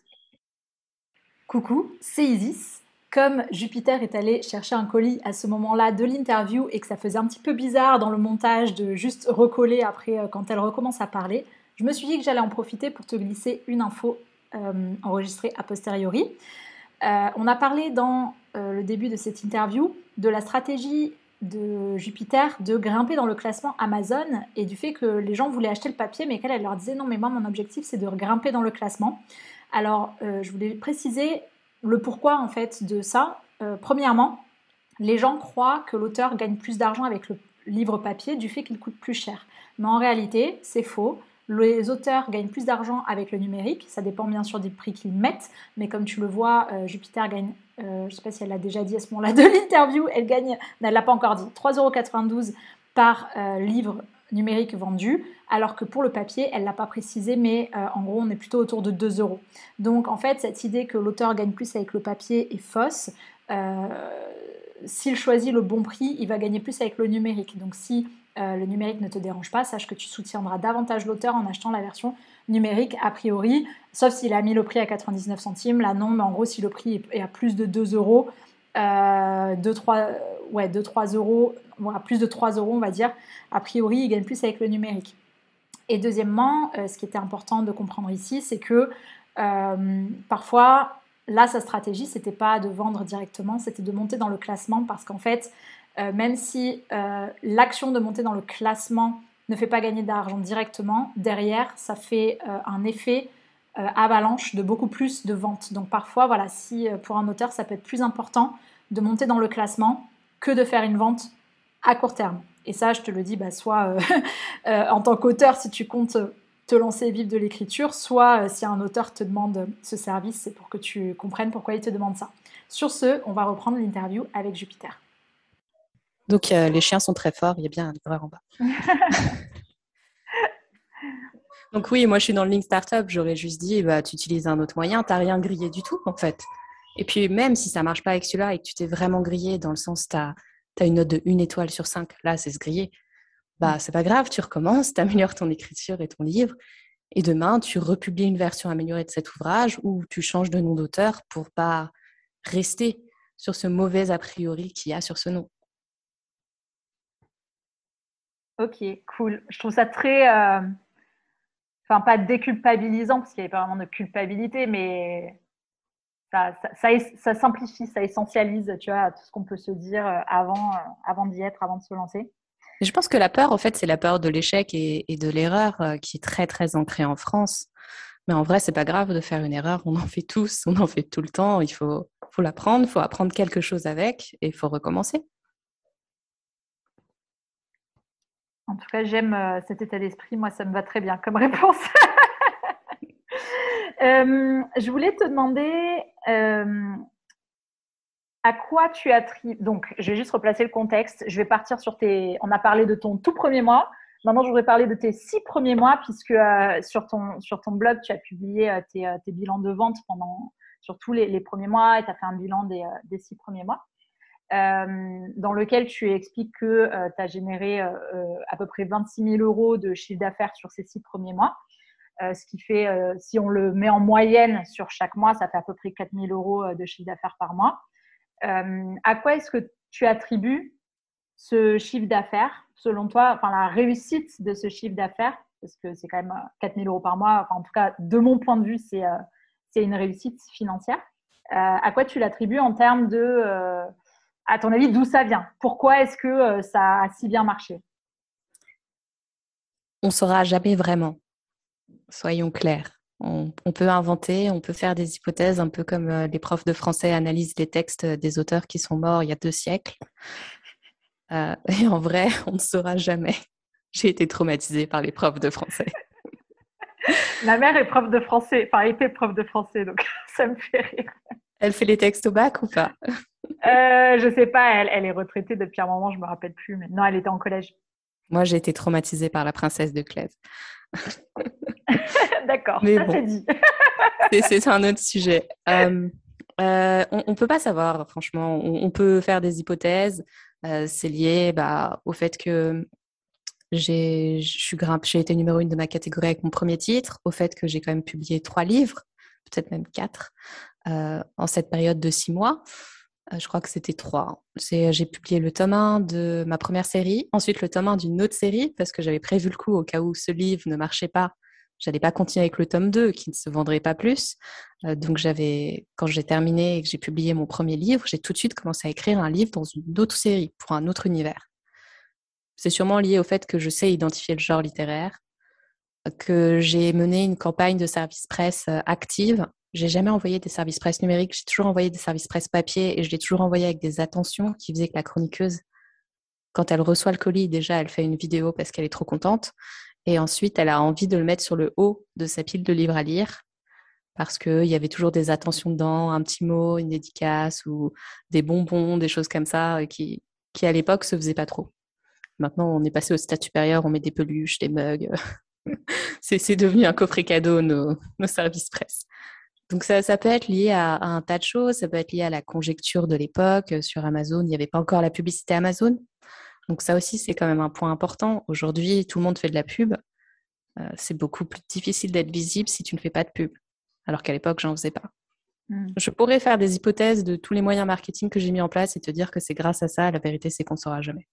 Coucou, c'est Isis. Comme Jupiter est allé chercher un colis à ce moment-là de l'interview et que ça faisait un petit peu bizarre dans le montage de juste recoller après euh, quand elle recommence à parler, je me suis dit que j'allais en profiter pour te glisser une info euh, enregistrée a posteriori. Euh, on a parlé dans euh, le début de cette interview de la stratégie de Jupiter de grimper dans le classement Amazon et du fait que les gens voulaient acheter le papier mais qu'elle elle leur disait non mais moi mon objectif c'est de grimper dans le classement. Alors euh, je voulais préciser le pourquoi en fait de ça. Euh, premièrement, les gens croient que l'auteur gagne plus d'argent avec le livre papier du fait qu'il coûte plus cher. Mais en réalité, c'est faux. Les auteurs gagnent plus d'argent avec le numérique, ça dépend bien sûr des prix qu'ils mettent, mais comme tu le vois, euh, Jupiter gagne, euh, je ne sais pas si elle l'a déjà dit à ce moment-là de l'interview, elle gagne, non, elle ne l'a pas encore dit, trois euros quatre-vingt-douze par euh, livre numérique vendu, alors que pour le papier, elle ne l'a pas précisé, mais euh, en gros, on est plutôt autour de deux euros. Donc en fait, cette idée que l'auteur gagne plus avec le papier est fausse. Euh, S'il choisit le bon prix, il va gagner plus avec le numérique. Donc si euh, le numérique ne te dérange pas, sache que tu soutiendras davantage l'auteur en achetant la version numérique a priori, sauf s'il a mis le prix à quatre-vingt-dix-neuf centimes. Là non, mais en gros si le prix est à plus de deux euros, euh, deux trois ouais, deux trois euros, bon, à plus de trois euros on va dire, a priori il gagne plus avec le numérique. Et deuxièmement, euh, ce qui était important de comprendre ici, c'est que euh, parfois là, sa stratégie, c'était pas de vendre directement, c'était de monter dans le classement parce qu'en fait, euh, même si euh, l'action de monter dans le classement ne fait pas gagner d'argent directement, derrière, ça fait euh, un effet euh, avalanche de beaucoup plus de ventes. Donc parfois, voilà, si euh, pour un auteur, ça peut être plus important de monter dans le classement que de faire une vente à court terme. Et ça, je te le dis, bah, soit euh, euh, en tant qu'auteur, si tu comptes te lancer et vivre de l'écriture, soit euh, si un auteur te demande ce service, c'est pour que tu comprennes pourquoi il te demande ça. Sur ce, on va reprendre l'interview avec Jupiter. Donc, euh, les chiens sont très forts, il y a bien un livreur en bas. Donc oui, moi je suis dans le Lean Startup, j'aurais juste dit, bah, tu utilises un autre moyen, tu n'as rien grillé du tout en fait. Et puis même si ça ne marche pas avec celui-là et que tu t'es vraiment grillé dans le sens tu as une note de une étoile sur cinq, là c'est se griller, bah c'est pas grave, tu recommences, tu améliores ton écriture et ton livre. Et demain, tu republies une version améliorée de cet ouvrage ou tu changes de nom d'auteur pour pas rester sur ce mauvais a priori qu'il y a sur ce nom. Ok, cool. Je trouve ça très... Euh... Enfin, pas déculpabilisant, parce qu'il n'y avait pas vraiment de culpabilité, mais ça, ça, ça, ça simplifie, ça essentialise, tu vois, tout ce qu'on peut se dire avant, avant d'y être, avant de se lancer. Et je pense que la peur, en fait, c'est la peur de l'échec et, et de l'erreur euh, qui est très, très ancrée en France. Mais en vrai, c'est pas grave de faire une erreur. On en fait tous, on en fait tout le temps. Il faut, faut l'apprendre, il faut apprendre quelque chose avec et il faut recommencer. En tout cas, j'aime euh, cet état d'esprit. Moi, ça me va très bien comme réponse. euh, je voulais te demander euh, à quoi tu attribues. Donc, je vais juste replacer le contexte. Je vais partir sur tes. On a parlé de ton tout premier mois. Maintenant, je voudrais parler de tes six premiers mois, puisque euh, sur, ton, sur ton blog, tu as publié euh, tes, euh, tes bilans de vente pendant, sur tous les, les premiers mois et tu as fait un bilan des, euh, des six premiers mois. Euh, dans lequel tu expliques que euh, tu as généré euh, à peu près vingt-six mille euros de chiffre d'affaires sur ces six premiers mois. Euh, ce qui fait, euh, si on le met en moyenne sur chaque mois, ça fait à peu près quatre mille euros de chiffre d'affaires par mois. Euh, à quoi est-ce que tu attribues ce chiffre d'affaires, selon toi, enfin la réussite de ce chiffre d'affaires, parce que c'est quand même quatre mille euros par mois, enfin en tout cas, de mon point de vue, c'est, euh, c'est une réussite financière. Euh, à quoi tu l'attribues en termes de... Euh, à ton avis, d'où ça vient? Pourquoi est-ce que euh, ça a si bien marché? On ne saura jamais vraiment, soyons clairs. On, on peut inventer, on peut faire des hypothèses, un peu comme euh, les profs de français analysent les textes des auteurs qui sont morts il y a deux siècles. Euh, et en vrai, on ne saura jamais. J'ai été traumatisée par les profs de français. Ma mère est prof de français, enfin, était prof de français, donc ça me fait rire. Elle fait les textes au bac ou pas? euh, Je sais pas, elle, elle est retraitée depuis un moment, je me rappelle plus, mais non, elle était en collège. Moi, j'ai été traumatisée par La Princesse de Clèves. D'accord, Mais ça c'est bon, dit. c'est, c'est un autre sujet. Euh, euh, on ne peut pas savoir, franchement. On, on peut faire des hypothèses. Euh, c'est lié bah, au fait que j'ai, je suis grimpe, j'ai été numéro une de ma catégorie avec mon premier titre, au fait que j'ai quand même publié trois livres, peut-être même quatre, euh, en cette période de six mois. Euh, je crois que c'était trois. C'est, j'ai publié le tome un de ma première série, ensuite le tome un d'une autre série, parce que j'avais prévu le coup au cas où ce livre ne marchait pas. J'allais pas continuer avec le tome deux qui ne se vendrait pas plus. Euh, donc j'avais, quand j'ai terminé et que j'ai publié mon premier livre, j'ai tout de suite commencé à écrire un livre dans une autre série, pour un autre univers. C'est sûrement lié au fait que je sais identifier le genre littéraire, que j'ai mené une campagne de service presse euh, active. J'ai jamais envoyé des services presse numériques, j'ai toujours envoyé des services presse papier et je l'ai toujours envoyé avec des attentions qui faisaient que la chroniqueuse, quand elle reçoit le colis, déjà, elle fait une vidéo parce qu'elle est trop contente. Et ensuite, elle a envie de le mettre sur le haut de sa pile de livres à lire parce qu'il y avait toujours des attentions dedans, un petit mot, une dédicace ou des bonbons, des choses comme ça euh, qui, qui à l'époque, se faisaient pas trop. Maintenant, on est passé au stade supérieur, on met des peluches, des mugs. c'est, c'est devenu un coffret cadeau, nos, nos services presse. Donc ça, ça peut être lié à, à un tas de choses, ça peut être lié à la conjecture de l'époque. Sur Amazon, il n'y avait pas encore la publicité Amazon. Donc ça aussi, c'est quand même un point important. Aujourd'hui, tout le monde fait de la pub. Euh, c'est beaucoup plus difficile d'être visible si tu ne fais pas de pub. Alors qu'à l'époque, j'en faisais pas. Mm. Je pourrais faire des hypothèses de tous les moyens marketing que j'ai mis en place et te dire que c'est grâce à ça. La vérité, c'est qu'on ne saura jamais.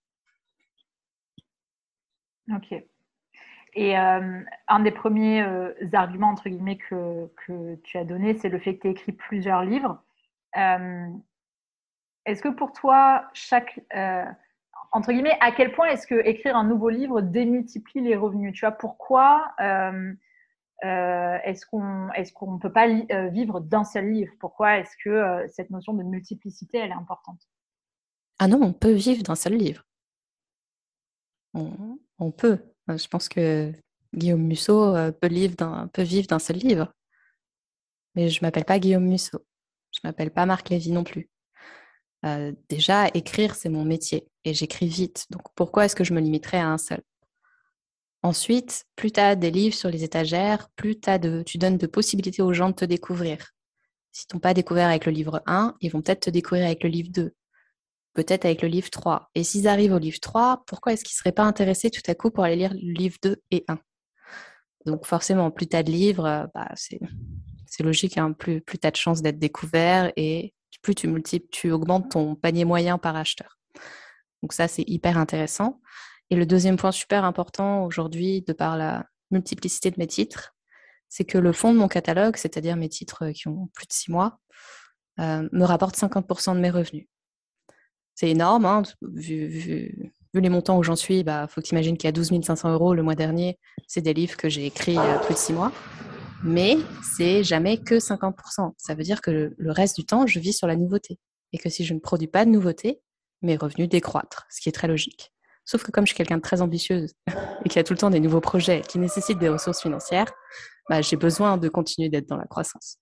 Ok. Et euh, un des premiers euh, arguments, entre guillemets, que, que tu as donné, c'est le fait que tu as écrit plusieurs livres. Euh, est-ce que pour toi, chaque, euh, entre guillemets, à quel point est-ce que écrire un nouveau livre démultiplie les revenus? Tu vois, pourquoi euh, euh, est-ce qu'on est-ce qu'on peut pas li- euh, vivre d'un seul livre? Pourquoi est-ce que euh, cette notion de multiplicité, elle est importante? Ah non, on peut vivre d'un seul livre. On, on peut. Je pense que Guillaume Musso euh, peut, vivre d'un, peut vivre d'un seul livre. Mais je ne m'appelle pas Guillaume Musso. Je ne m'appelle pas Marc Lévy non plus. Euh, déjà, écrire, c'est mon métier et j'écris vite. Donc, pourquoi est-ce que je me limiterais à un seul? Ensuite, plus tu as des livres sur les étagères, plus t'as de, tu donnes de possibilités aux gens de te découvrir. S'ils t'ont pas découvert avec le livre un, ils vont peut-être te découvrir avec le livre deux, peut-être avec le livre trois. Et s'ils arrivent au livre trois, pourquoi est-ce qu'ils ne seraient pas intéressés tout à coup pour aller lire le livre deux et un? Donc forcément, plus tu as de livres, bah, c'est, c'est logique, hein, plus, plus tu as de chances d'être découvert et plus tu, multiples, tu augmentes ton panier moyen par acheteur. Donc ça, c'est hyper intéressant. Et le deuxième point super important aujourd'hui, de par la multiplicité de mes titres, c'est que le fond de mon catalogue, c'est-à-dire mes titres qui ont plus de six mois, euh, me rapporte cinquante pour cent de mes revenus. C'est énorme, hein, vu, vu, vu les montants où j'en suis, bah, faut que tu imagines qu'il y a douze mille cinq cents euros le mois dernier. C'est des livres que j'ai écrits il y a plus de six mois. Mais c'est jamais que cinquante pour cent. Ça veut dire que le, le reste du temps, je vis sur la nouveauté. Et que si je ne produis pas de nouveauté, mes revenus décroîtrent, ce qui est très logique. Sauf que comme je suis quelqu'un de très ambitieuse et qui a tout le temps des nouveaux projets qui nécessitent des ressources financières, bah, j'ai besoin de continuer d'être dans la croissance.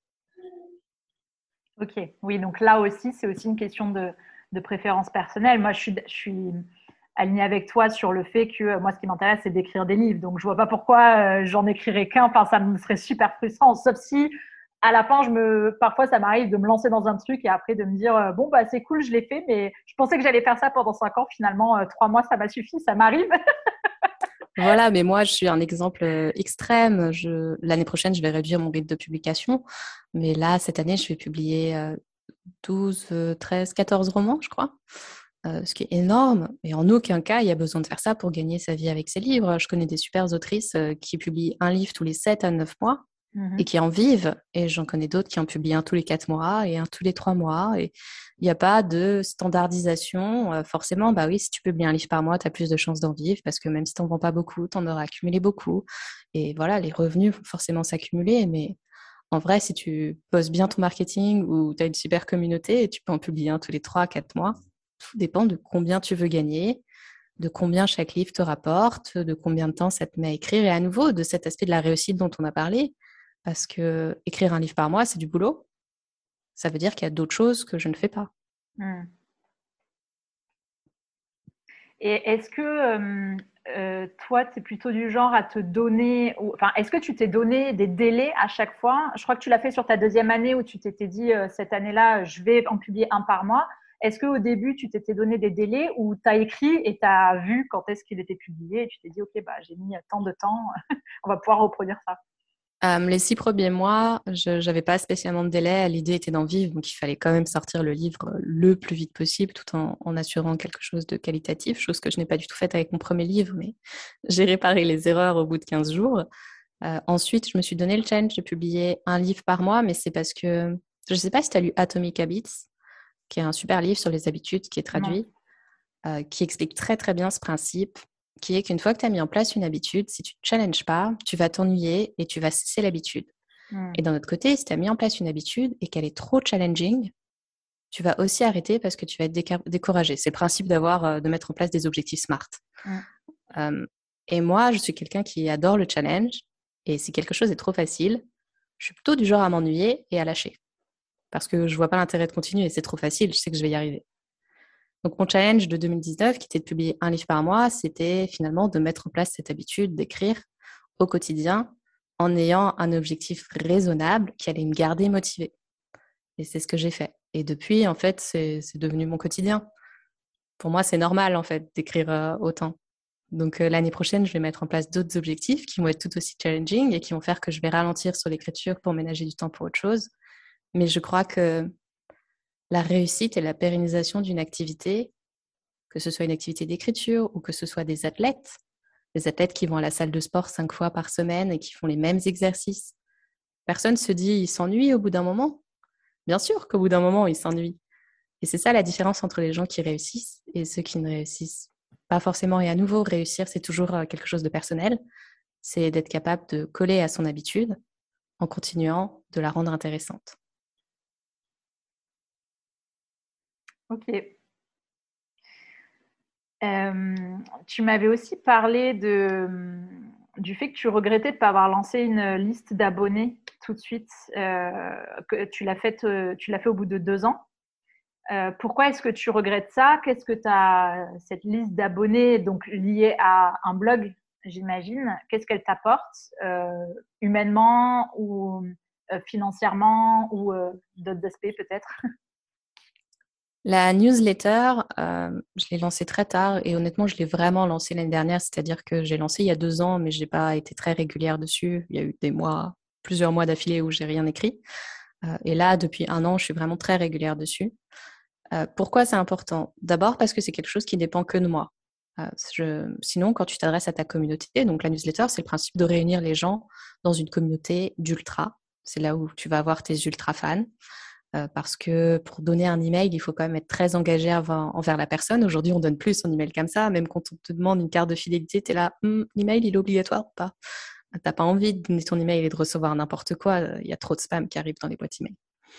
Ok, oui, donc là aussi, c'est aussi une question de, de préférence personnelle. Moi, je suis, je suis alignée avec toi sur le fait que euh, moi, ce qui m'intéresse, c'est d'écrire des livres. Donc, je vois pas pourquoi euh, j'en écrirais qu'un. Enfin, ça me serait super frustrant. Sauf si, à la fin, je me, parfois, ça m'arrive de me lancer dans un truc et après de me dire, euh, bon, bah, c'est cool, je l'ai fait, mais je pensais que j'allais faire ça pendant cinq ans. Finalement, euh, trois mois, ça m'a suffi. Ça m'arrive. Voilà, mais moi, je suis un exemple euh, extrême. Je... L'année prochaine, je vais réduire mon rythme de publication. Mais là, cette année, je vais publier euh, douze, euh, treize, quatorze romans, je crois. Euh, ce qui est énorme. Et en aucun cas, il y a besoin de faire ça pour gagner sa vie avec ses livres. Je connais des super autrices euh, qui publient un livre tous les sept à neuf mois et Mhm. qui en vivent. Et j'en connais d'autres qui en publient un tous les quatre mois et un tous les trois mois. Et il n'y a pas de standardisation. Euh, forcément, bah oui, si tu publies un livre par mois, tu as plus de chances d'en vivre parce que même si tu n'en vends pas beaucoup, tu en auras accumulé beaucoup. Et voilà, les revenus vont forcément s'accumuler. Mais en vrai, si tu poses bien ton marketing ou tu as une super communauté, tu peux en publier un tous les trois, quatre mois. Tout dépend de combien tu veux gagner, de combien chaque livre te rapporte, de combien de temps ça te met à écrire et à nouveau de cet aspect de la réussite dont on a parlé. Parce que écrire un livre par mois, c'est du boulot. Ça veut dire qu'il y a d'autres choses que je ne fais pas. Mhm. Et est-ce que euh, euh, toi, tu es plutôt du genre à te donner, ou, enfin, est-ce que tu t'es donné des délais à chaque fois? Je crois que tu l'as fait sur ta deuxième année où tu t'étais dit, euh, cette année-là, je vais en publier un par mois. Est-ce qu'au début, tu t'étais donné des délais ou tu as écrit et tu as vu quand est-ce qu'il était publié et tu t'es dit, OK, bah, j'ai mis tant de temps, on va pouvoir reproduire ça. Euh, les six premiers mois, je n'avais pas spécialement de délai. L'idée était d'en vivre, donc il fallait quand même sortir le livre le plus vite possible, tout en, en assurant quelque chose de qualitatif, chose que je n'ai pas du tout faite avec mon premier livre, mais j'ai réparé les erreurs au bout de quinze jours. Euh, ensuite, je me suis donné le challenge de publier un livre par mois, mais c'est parce que je ne sais pas si tu as lu Atomic Habits, qui est un super livre sur les habitudes qui est Non. traduit, euh, qui explique très très bien ce principe, qui est qu'une fois que tu as mis en place une habitude, si tu ne te challenges pas, tu vas t'ennuyer et tu vas cesser l'habitude. Hmm. Et d'un autre côté, si tu as mis en place une habitude et qu'elle est trop challenging, tu vas aussi arrêter parce que tu vas être déca- découragé. C'est le principe d'avoir, euh, de mettre en place des objectifs SMART. Hmm. Euh, et moi, je suis quelqu'un qui adore le challenge. Et si quelque chose est trop facile, je suis plutôt du genre à m'ennuyer et à lâcher. Parce que je vois pas l'intérêt de continuer. C'est trop facile, je sais que je vais y arriver. Donc mon challenge de deux mille dix-neuf, qui était de publier un livre par mois, c'était finalement de mettre en place cette habitude d'écrire au quotidien en ayant un objectif raisonnable qui allait me garder motivée. Et c'est ce que j'ai fait. Et depuis, en fait, c'est, c'est devenu mon quotidien. Pour moi, c'est normal, en fait, d'écrire euh, autant. Donc euh, l'année prochaine, je vais mettre en place d'autres objectifs qui vont être tout aussi challenging et qui vont faire que je vais ralentir sur l'écriture pour ménager du temps pour autre chose. Mais je crois que la réussite et la pérennisation d'une activité, que ce soit une activité d'écriture ou que ce soit des athlètes, des athlètes qui vont à la salle de sport cinq fois par semaine et qui font les mêmes exercices. Personne se dit, il s'ennuie au bout d'un moment. Bien sûr qu'au bout d'un moment, il s'ennuie. Et c'est ça la différence entre les gens qui réussissent et ceux qui ne réussissent pas forcément. Et à nouveau, réussir, c'est toujours quelque chose de personnel. C'est d'être capable de coller à son habitude en continuant de la rendre intéressante. Ok. Euh, tu m'avais aussi parlé de, du fait que tu regrettais de ne pas avoir lancé une liste d'abonnés tout de suite, euh, que tu l'as fait, tu l'as fait au bout de deux ans. Euh, pourquoi est-ce que tu regrettes ça? Qu'est-ce que tu as, cette liste d'abonnés, donc liée à un blog, j'imagine, qu'est-ce qu'elle t'apporte euh, humainement ou euh, financièrement ou euh, d'autres aspects peut-être? La newsletter, euh, je l'ai lancée très tard et honnêtement, je l'ai vraiment lancée l'année dernière, c'est-à-dire que j'ai lancé il y a deux ans, mais je n'ai pas été très régulière dessus. Il y a eu des mois, plusieurs mois d'affilée où j'ai rien écrit. Euh, et là, depuis un an, je suis vraiment très régulière dessus. Euh, pourquoi c'est important? D'abord parce que c'est quelque chose qui dépend que de moi. Euh, je... Sinon, quand tu t'adresses à ta communauté, donc la newsletter, c'est le principe de réunir les gens dans une communauté d'ultra. C'est là où tu vas avoir tes ultra fans. Euh, parce que pour donner un email, il faut quand même être très engagé envers, envers la personne. Aujourd'hui, on donne plus son email comme ça. Même quand on te demande une carte de fidélité, tu es là, hm, l'email, il est obligatoire ou pas? T'as pas envie de donner ton email et de recevoir n'importe quoi. Il y a trop de spam qui arrive dans les boîtes email.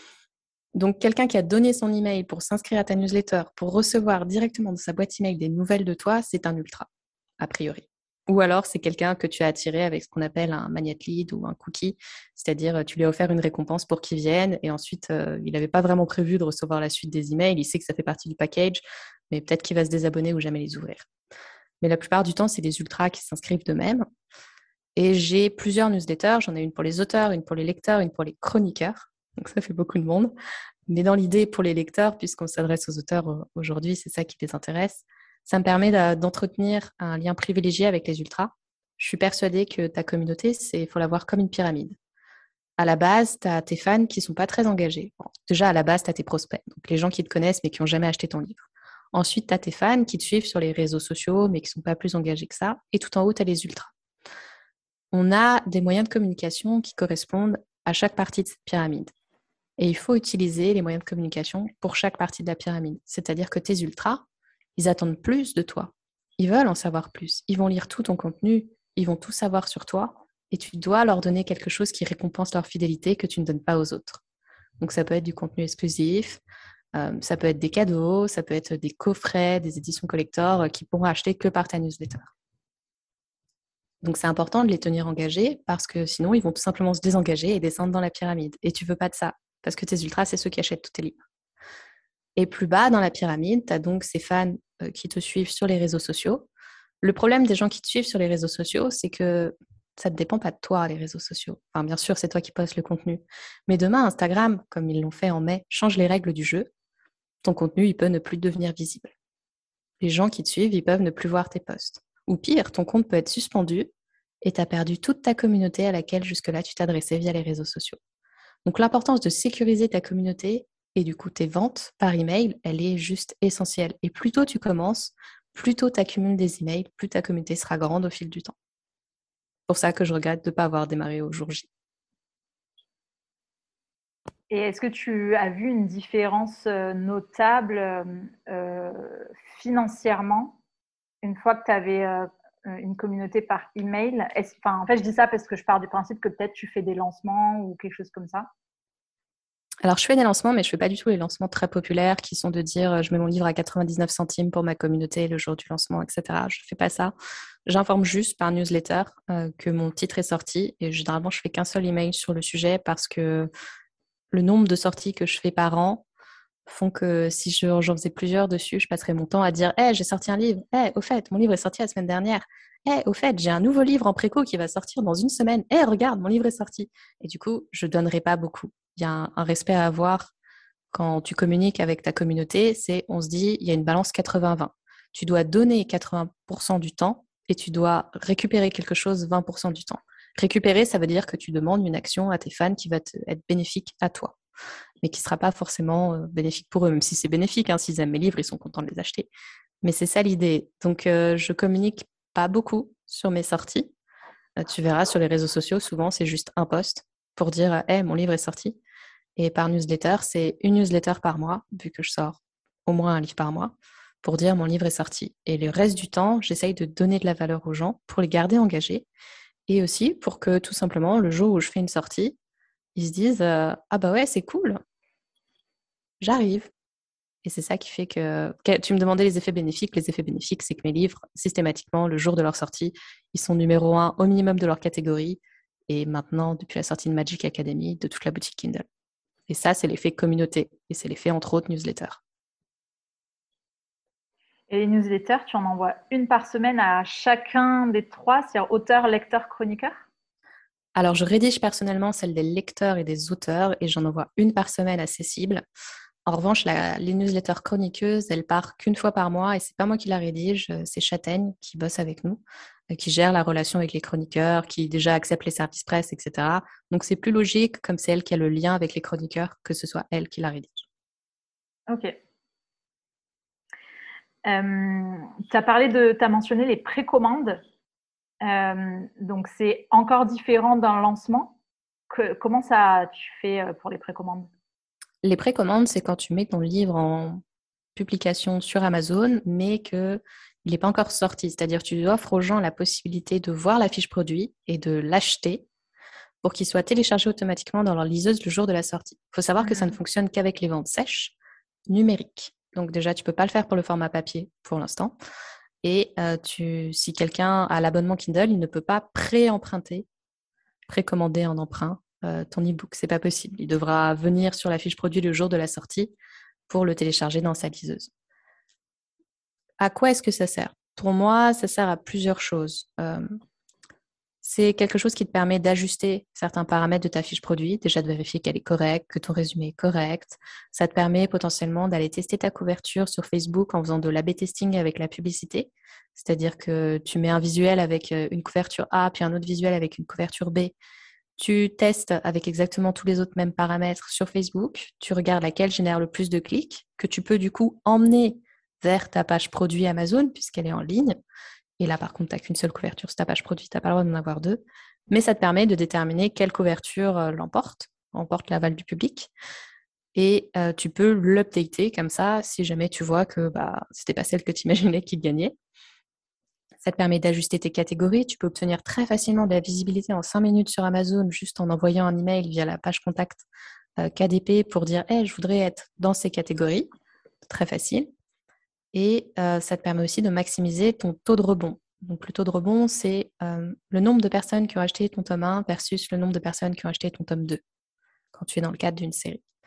Donc, quelqu'un qui a donné son email pour s'inscrire à ta newsletter, pour recevoir directement de sa boîte email des nouvelles de toi, c'est un ultra, a priori. Ou alors, c'est quelqu'un que tu as attiré avec ce qu'on appelle un magnet lead ou un cookie, c'est-à-dire tu lui as offert une récompense pour qu'il vienne et ensuite, euh, il n'avait pas vraiment prévu de recevoir la suite des emails, il sait que ça fait partie du package, mais peut-être qu'il va se désabonner ou jamais les ouvrir. Mais la plupart du temps, c'est des ultras qui s'inscrivent d'eux-mêmes. Et j'ai plusieurs newsletters, j'en ai une pour les auteurs, une pour les lecteurs, une pour les chroniqueurs. Donc ça fait beaucoup de monde. Mais dans l'idée pour les lecteurs, puisqu'on s'adresse aux auteurs aujourd'hui, c'est ça qui les intéresse, ça me permet d'entretenir un lien privilégié avec les ultras. Je suis persuadée que ta communauté, il faut la voir comme une pyramide. À la base, tu as tes fans qui ne sont pas très engagés. Bon, déjà, à la base, tu as tes prospects, donc les gens qui te connaissent mais qui n'ont jamais acheté ton livre. Ensuite, tu as tes fans qui te suivent sur les réseaux sociaux mais qui ne sont pas plus engagés que ça. Et tout en haut, tu as les ultras. On a des moyens de communication qui correspondent à chaque partie de cette pyramide. Et il faut utiliser les moyens de communication pour chaque partie de la pyramide. C'est-à-dire que tes ultras, ils attendent plus de toi. Ils veulent en savoir plus. Ils vont lire tout ton contenu. Ils vont tout savoir sur toi. Et tu dois leur donner quelque chose qui récompense leur fidélité que tu ne donnes pas aux autres. Donc ça peut être du contenu exclusif, euh, ça peut être des cadeaux, ça peut être des coffrets, des éditions collector euh, qui pourront acheter que par ta newsletter. Donc, c'est important de les tenir engagés parce que sinon, ils vont tout simplement se désengager et descendre dans la pyramide. Et tu veux pas de ça parce que tes ultras, c'est ceux qui achètent tous tes livres. Et plus bas dans la pyramide, tu as donc ces fans euh, qui te suivent sur les réseaux sociaux. Le problème des gens qui te suivent sur les réseaux sociaux, c'est que ça ne dépend pas de toi, les réseaux sociaux. Enfin, bien sûr, c'est toi qui postes le contenu. Mais demain, Instagram, comme ils l'ont fait en mai, change les règles du jeu. Ton contenu, il peut ne plus devenir visible. Les gens qui te suivent, ils peuvent ne plus voir tes posts. Ou pire, ton compte peut être suspendu et tu as perdu toute ta communauté à laquelle jusque-là tu t'adressais via les réseaux sociaux. Donc l'importance de sécuriser ta communauté et du coup tes ventes par email, elle est juste essentielle. Et plus tôt tu commences, plus tôt tu accumules des emails, plus ta communauté sera grande au fil du temps. C'est pour ça que je regrette de ne pas avoir démarré au jour J. Et est-ce que tu as vu une différence notable euh, financièrement une fois que tu avais euh, une communauté par email? Est-ce, enfin, en fait, je dis ça parce que je pars du principe que peut-être tu fais des lancements ou quelque chose comme ça. Alors, je fais des lancements, mais je ne fais pas du tout les lancements très populaires qui sont de dire je mets mon livre à quatre-vingt-dix-neuf centimes pour ma communauté le jour du lancement, et cetera. Je ne fais pas ça. J'informe juste par newsletter euh, que mon titre est sorti et généralement, je fais qu'un seul email sur le sujet parce que le nombre de sorties que je fais par an font que si je, j'en faisais plusieurs dessus, je passerais mon temps à dire hey, j'ai sorti un livre. Hey, au fait, mon livre est sorti la semaine dernière. Hey, au fait, j'ai un nouveau livre en préco qui va sortir dans une semaine. Hey, regarde, mon livre est sorti. Et du coup, je ne donnerai pas beaucoup. Il y a un, un respect à avoir quand tu communiques avec ta communauté. C'est, on se dit, il y a une balance quatre-vingts vingt. Tu dois donner quatre-vingts pour cent du temps et tu dois récupérer quelque chose vingt pour cent du temps. Récupérer, ça veut dire que tu demandes une action à tes fans qui va te, être bénéfique à toi, mais qui ne sera pas forcément euh, bénéfique pour eux, même si c'est bénéfique, hein, s'ils aiment mes livres, ils sont contents de les acheter. Mais c'est ça l'idée. Donc, euh, je communique pas beaucoup sur mes sorties. Euh, tu verras sur les réseaux sociaux, souvent, c'est juste un post pour dire « Hey, mon livre est sorti ». Et par newsletter, c'est une newsletter par mois, vu que je sors au moins un livre par mois, pour dire « Mon livre est sorti ». Et le reste du temps, j'essaye de donner de la valeur aux gens pour les garder engagés et aussi pour que, tout simplement, le jour où je fais une sortie, ils se disent euh, « Ah bah ouais, c'est cool, j'arrive ». Et c'est ça qui fait que... Tu me demandais les effets bénéfiques. Les effets bénéfiques, c'est que mes livres, systématiquement, le jour de leur sortie, ils sont numéro un au minimum de leur catégorie. Et maintenant, depuis la sortie de Magic Academy, de toute la boutique Kindle. Et ça, c'est l'effet communauté. Et c'est l'effet, entre autres, newsletter. Et les newsletters, tu en envoies une par semaine à chacun des trois, c'est-à-dire auteur, lecteur, chroniqueur? Alors, je rédige personnellement celle des lecteurs et des auteurs et j'en envoie une par semaine accessible. En revanche, la, les newsletters chroniqueuses, elles partent qu'une fois par mois et c'est pas moi qui la rédige, c'est Châtaigne qui bosse avec nous, qui gère la relation avec les chroniqueurs, qui déjà accepte les services presse, et cetera. Donc, c'est plus logique, comme c'est elle qui a le lien avec les chroniqueurs, que ce soit elle qui la rédige. Ok. Euh, tu as parlé de, tu as mentionné les précommandes. Euh, donc, c'est encore différent d'un lancement. Que, comment ça tu fais pour les précommandes? Les précommandes, c'est quand tu mets ton livre en publication sur Amazon, mais qu'il n'est pas encore sorti. C'est-à-dire que tu offres aux gens la possibilité de voir la fiche produit et de l'acheter pour qu'il soit téléchargé automatiquement dans leur liseuse le jour de la sortie. Il faut savoir mmh. que ça ne fonctionne qu'avec les ventes sèches, numériques. Donc déjà, tu ne peux pas le faire pour le format papier pour l'instant. Et euh, tu, si quelqu'un a l'abonnement Kindle, il ne peut pas pré-emprunter, précommander en emprunt euh, ton e-book. Ce n'est pas possible. Il devra venir sur la fiche produit le jour de la sortie pour le télécharger dans sa liseuse. À quoi est-ce que ça sert? Pour moi, ça sert à plusieurs choses. Euh, c'est quelque chose qui te permet d'ajuster certains paramètres de ta fiche produit, déjà de vérifier qu'elle est correcte, que ton résumé est correct. Ça te permet potentiellement d'aller tester ta couverture sur Facebook en faisant de l'A B testing avec la publicité. C'est-à-dire que tu mets un visuel avec une couverture A, puis un autre visuel avec une couverture B. Tu testes avec exactement tous les autres mêmes paramètres sur Facebook. Tu regardes laquelle génère le plus de clics, que tu peux du coup emmener vers ta page produit Amazon puisqu'elle est en ligne. Et là, par contre, tu n'as qu'une seule couverture sur ta page produit, tu n'as pas le droit d'en avoir deux. Mais ça te permet de déterminer quelle couverture euh, l'emporte, emporte l'aval du public. Et euh, tu peux l'updater comme ça si jamais tu vois que bah, ce n'était pas celle que tu imaginais qu'il gagnait. Ça te permet d'ajuster tes catégories. Tu peux obtenir très facilement de la visibilité en cinq minutes sur Amazon juste en envoyant un email via la page contact euh, K D P pour dire hey, « je voudrais être dans ces catégories ». Très facile. Et euh, ça te permet aussi de maximiser ton taux de rebond. Donc, le taux de rebond, c'est euh, le nombre de personnes qui ont acheté ton tome un versus le nombre de personnes qui ont acheté ton tome deux quand tu es dans le cadre d'une série.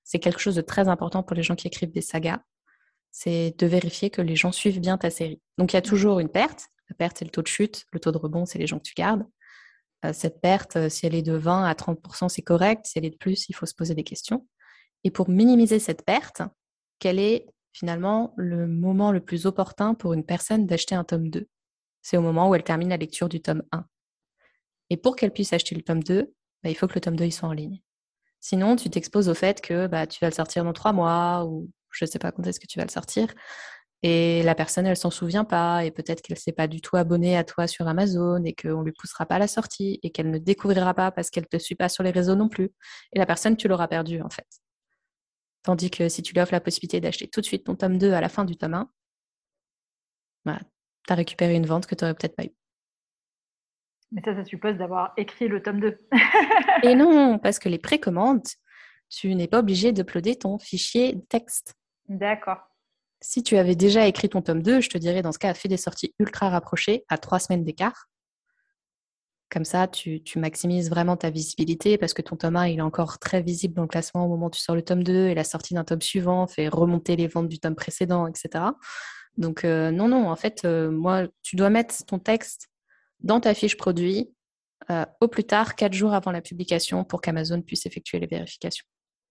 c'est quelque chose de très important pour les gens qui écrivent des sagas, c'est de vérifier que les gens suivent bien ta série. Donc, il y a toujours une perte. La perte, c'est le taux de chute. Le taux de rebond, c'est les gens que tu gardes. Euh, cette perte, euh, si elle est de vingt à trente pour cent, c'est correct. Si elle est de plus, il faut se poser des questions. Et pour minimiser cette perte, quel est finalement le moment le plus opportun pour une personne d'acheter un tome deux? C'est au moment où elle termine la lecture du tome un. Et pour qu'elle puisse acheter le tome deux, bah, il faut que le tome deux il soit en ligne. Sinon, tu t'exposes au fait que bah, tu vas le sortir dans trois mois ou je ne sais pas quand est-ce que tu vas le sortir. Et la personne, elle s'en souvient pas et peut-être qu'elle ne s'est pas du tout abonnée à toi sur Amazon et qu'on ne lui poussera pas à la sortie et qu'elle ne découvrira pas parce qu'elle ne te suit pas sur les réseaux non plus. Et la personne, tu l'auras perdue en fait. Tandis que si tu lui offres la possibilité d'acheter tout de suite ton tome deux à la fin du tome un, bah, tu as récupéré une vente que tu n'aurais peut-être pas eue. Mais ça, ça suppose d'avoir écrit le tome deux. Et non, parce que les précommandes, tu n'es pas obligé d'uploader ton fichier texte. D'accord. Si tu avais déjà écrit ton tome deux, je te dirais dans ce cas, fais des sorties ultra rapprochées à trois semaines d'écart. Comme ça, tu, tu maximises vraiment ta visibilité parce que ton tome un, il est encore très visible dans le classement au moment où tu sors le tome deux et la sortie d'un tome suivant fait remonter les ventes du tome précédent, et cetera. Donc, euh, non, non, en fait, euh, moi, tu dois mettre ton texte dans ta fiche produit euh, au plus tard quatre jours avant la publication pour qu'Amazon puisse effectuer les vérifications.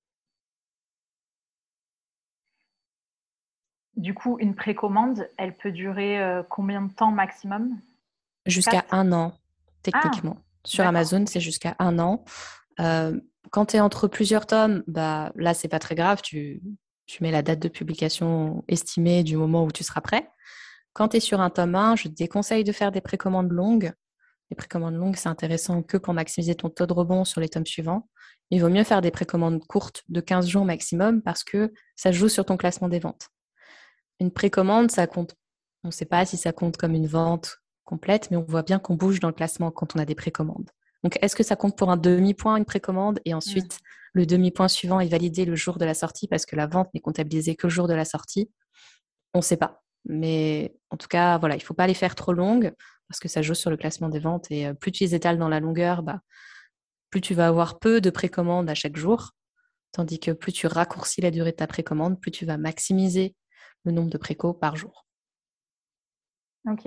Du coup, une précommande, elle peut durer euh, combien de temps maximum? Jusqu'à Quatre. un an, Ah, techniquement. Sur d'accord. Amazon, c'est jusqu'à un an. Euh, quand tu es entre plusieurs tomes, bah, là, c'est pas très grave. Tu, tu mets la date de publication estimée du moment où tu seras prêt. Quand tu es sur un tome un, je te déconseille de faire des précommandes longues. Les précommandes longues, c'est intéressant que pour maximiser ton taux de rebond sur les tomes suivants. Il vaut mieux faire des précommandes courtes de quinze jours maximum parce que ça joue sur ton classement des ventes. Une précommande, ça compte. On ne sait pas si ça compte comme une vente complète, mais on voit bien qu'on bouge dans le classement quand on a des précommandes. Donc, est-ce que ça compte pour un demi-point, une précommande, et ensuite Mm. le demi-point suivant est validé le jour de la sortie parce que la vente n'est comptabilisée que le jour de la sortie? On ne sait pas. Mais en tout cas, voilà, il ne faut pas les faire trop longues parce que ça joue sur le classement des ventes. Et plus tu les étales dans la longueur, bah, plus tu vas avoir peu de précommandes à chaque jour. Tandis que plus tu raccourcis la durée de ta précommande, plus tu vas maximiser le nombre de précos par jour. Ok.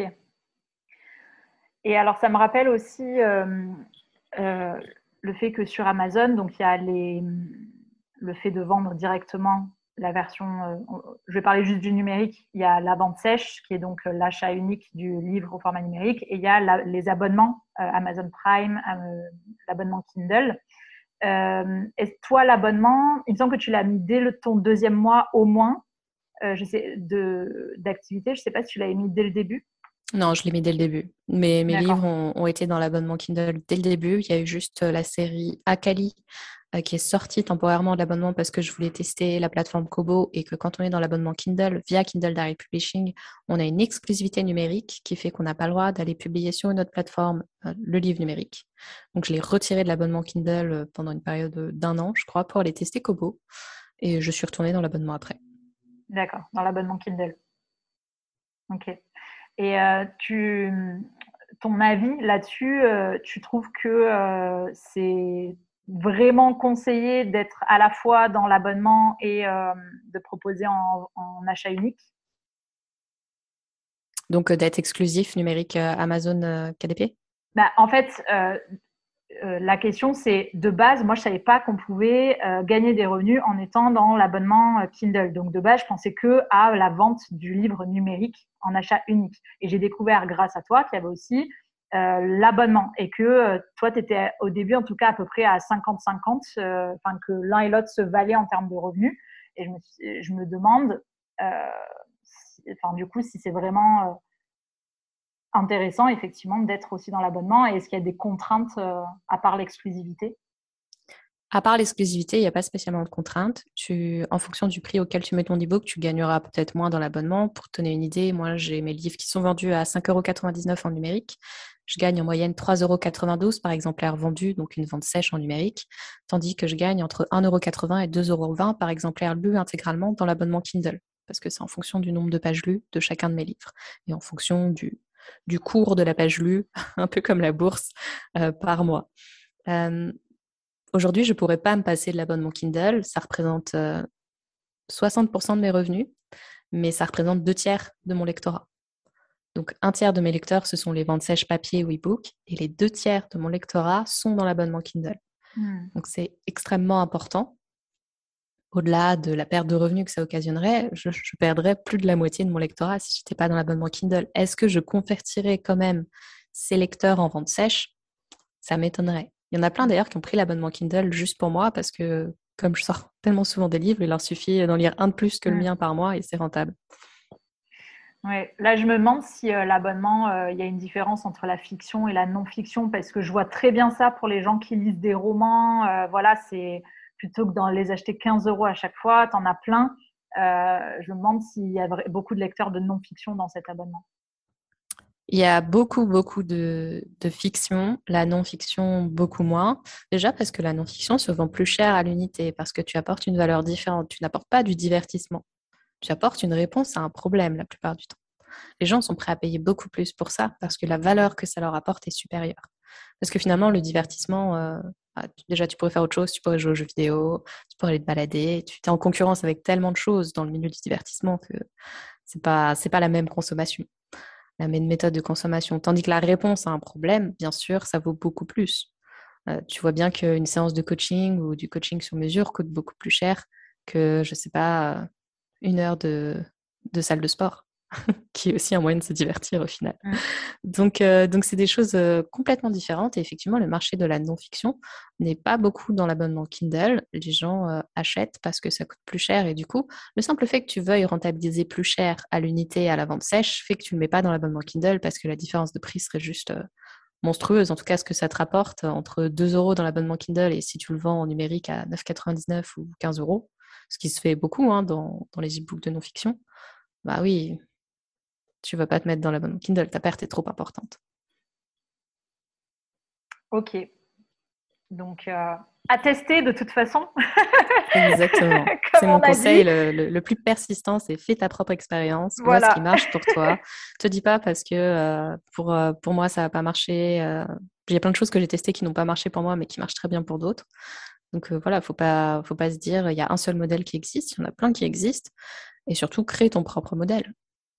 Et alors, ça me rappelle aussi euh, euh, le fait que sur Amazon, donc il y a les, le fait de vendre directement la version, euh, je vais parler juste du numérique, il y a la vente sèche, qui est donc l'achat unique du livre au format numérique, et il y a la, les abonnements euh, Amazon Prime, euh, l'abonnement Kindle. Euh, et toi, l'abonnement, il me semble que tu l'as mis dès le, ton deuxième mois au moins euh, je sais, de, d'activité. Je ne sais pas si tu l'avais mis dès le début. Non, je l'ai mis dès le début. Mes, mes livres D'accord. ont, ont été dans l'abonnement Kindle dès le début. Il y a eu juste la série Akali euh, qui est sortie temporairement de l'abonnement parce que je voulais tester la plateforme Kobo et que quand on est dans l'abonnement Kindle, via Kindle Direct Publishing, on a une exclusivité numérique qui fait qu'on n'a pas le droit d'aller publier sur une autre plateforme euh, le livre numérique. Donc, je l'ai retiré de l'abonnement Kindle pendant une période d'un an, je crois, pour aller tester Kobo. Et je suis retournée dans l'abonnement après. D'accord, dans l'abonnement Kindle. Ok. Et euh, tu, ton avis là-dessus, euh, tu trouves que euh, c'est vraiment conseillé d'être à la fois dans l'abonnement et euh, de proposer en, en achat unique? Donc, euh, d'être exclusif numérique euh, Amazon euh, K D P? Bah, en fait, euh, euh, la question, c'est de base, moi, je savais pas qu'on pouvait euh, gagner des revenus en étant dans l'abonnement euh, Kindle. Donc, de base, je pensais que à la vente du livre numérique en achat unique. Et j'ai découvert, grâce à toi, qu'il y avait aussi euh, l'abonnement et que euh, toi, tu étais au début, en tout cas, à peu près à cinquante cinquante, euh, enfin que l'un et l'autre se valaient en termes de revenus. Et je me, je me demande, euh, si, enfin, du coup, si c'est vraiment euh, intéressant, effectivement, d'être aussi dans l'abonnement. Et est-ce qu'il y a des contraintes euh, à part l'exclusivité? À part l'exclusivité, il n'y a pas spécialement de contraintes. Tu, en fonction du prix auquel tu mets ton e-book, tu gagneras peut-être moins dans l'abonnement. Pour te donner une idée, moi, j'ai mes livres qui sont vendus à cinq euros quatre-vingt-dix-neuf en numérique. Je gagne en moyenne trois euros quatre-vingt-douze par exemplaire vendu, donc une vente sèche en numérique, tandis que je gagne entre un euro quatre-vingts et deux euros vingt par exemplaire lu intégralement dans l'abonnement Kindle, parce que c'est en fonction du nombre de pages lues de chacun de mes livres et en fonction du, du cours de la page lue, un peu comme la bourse, euh, par mois. Euh, aujourd'hui, je ne pourrais pas me passer de l'abonnement Kindle. Ça représente euh, soixante pour cent de mes revenus, mais ça représente deux tiers de mon lectorat. Donc, un tiers de mes lecteurs, ce sont les ventes sèches papier ou e-book, et les deux tiers de mon lectorat sont dans l'abonnement Kindle. Mmh. Donc, c'est extrêmement important. Au-delà de la perte de revenus que ça occasionnerait, je, je perdrais plus de la moitié de mon lectorat si je n'étais pas dans l'abonnement Kindle. Est-ce que je convertirais quand même ces lecteurs en vente sèche? Ça m'étonnerait. Il y en a plein d'ailleurs qui ont pris l'abonnement Kindle juste pour moi parce que comme je sors tellement souvent des livres, il leur suffit d'en lire un de plus que le mien par mois et c'est rentable. Ouais. Là, je me demande si euh, l'abonnement, euh, il y a une différence entre la fiction et la non-fiction, parce que je vois très bien ça pour les gens qui lisent des romans. Euh, voilà, c'est plutôt que d'en les acheter quinze euros à chaque fois, t'en as plein. Euh, je me demande s'il y a beaucoup de lecteurs de non-fiction dans cet abonnement. Il y a beaucoup, beaucoup de, de fiction, la non-fiction beaucoup moins. Déjà parce que la non-fiction se vend plus cher à l'unité, parce que tu apportes une valeur différente. Tu n'apportes pas du divertissement. Tu apportes une réponse à un problème la plupart du temps. Les gens sont prêts à payer beaucoup plus pour ça parce que la valeur que ça leur apporte est supérieure. Parce que finalement, le divertissement, euh, bah, déjà, tu pourrais faire autre chose, tu pourrais jouer aux jeux vidéo, tu pourrais aller te balader. Tu es en concurrence avec tellement de choses dans le milieu du divertissement que c'est pas, c'est pas la même consommation, la même méthode de consommation. Tandis que la réponse à un problème, bien sûr, ça vaut beaucoup plus. Euh, tu vois bien qu'une séance de coaching ou du coaching sur mesure coûte beaucoup plus cher que, je sais pas, une heure de, de salle de sport, qui est aussi un moyen de se divertir au final. Mmh. Donc, euh, donc, c'est des choses euh, complètement différentes. Et effectivement, le marché de la non-fiction n'est pas beaucoup dans l'abonnement Kindle. Les gens euh, achètent parce que ça coûte plus cher. Et du coup, le simple fait que tu veuilles rentabiliser plus cher à l'unité et à la vente sèche fait que tu ne le mets pas dans l'abonnement Kindle parce que la différence de prix serait juste euh, monstrueuse. En tout cas, ce que ça te rapporte entre deux euros dans l'abonnement Kindle et si tu le vends en numérique à neuf euros quatre-vingt-dix-neuf ou quinze euros, ce qui se fait beaucoup hein, dans, dans les e-books de non-fiction, bah oui, tu ne vas pas te mettre dans l'abonnement Kindle, ta perte est trop importante. Ok. Donc, euh, à tester de toute façon. Exactement. C'est mon conseil le, le, le plus persistant, c'est fais ta propre expérience, voilà. Vois ce qui marche pour toi. Te dis pas parce que euh, pour, euh, pour moi, ça n'a pas marché. Euh, il y a plein de choses que j'ai testées qui n'ont pas marché pour moi, mais qui marchent très bien pour d'autres. Donc euh, voilà, il ne faut pas, faut pas se dire il y a un seul modèle qui existe, il y en a plein qui existent. Et surtout, crée ton propre modèle.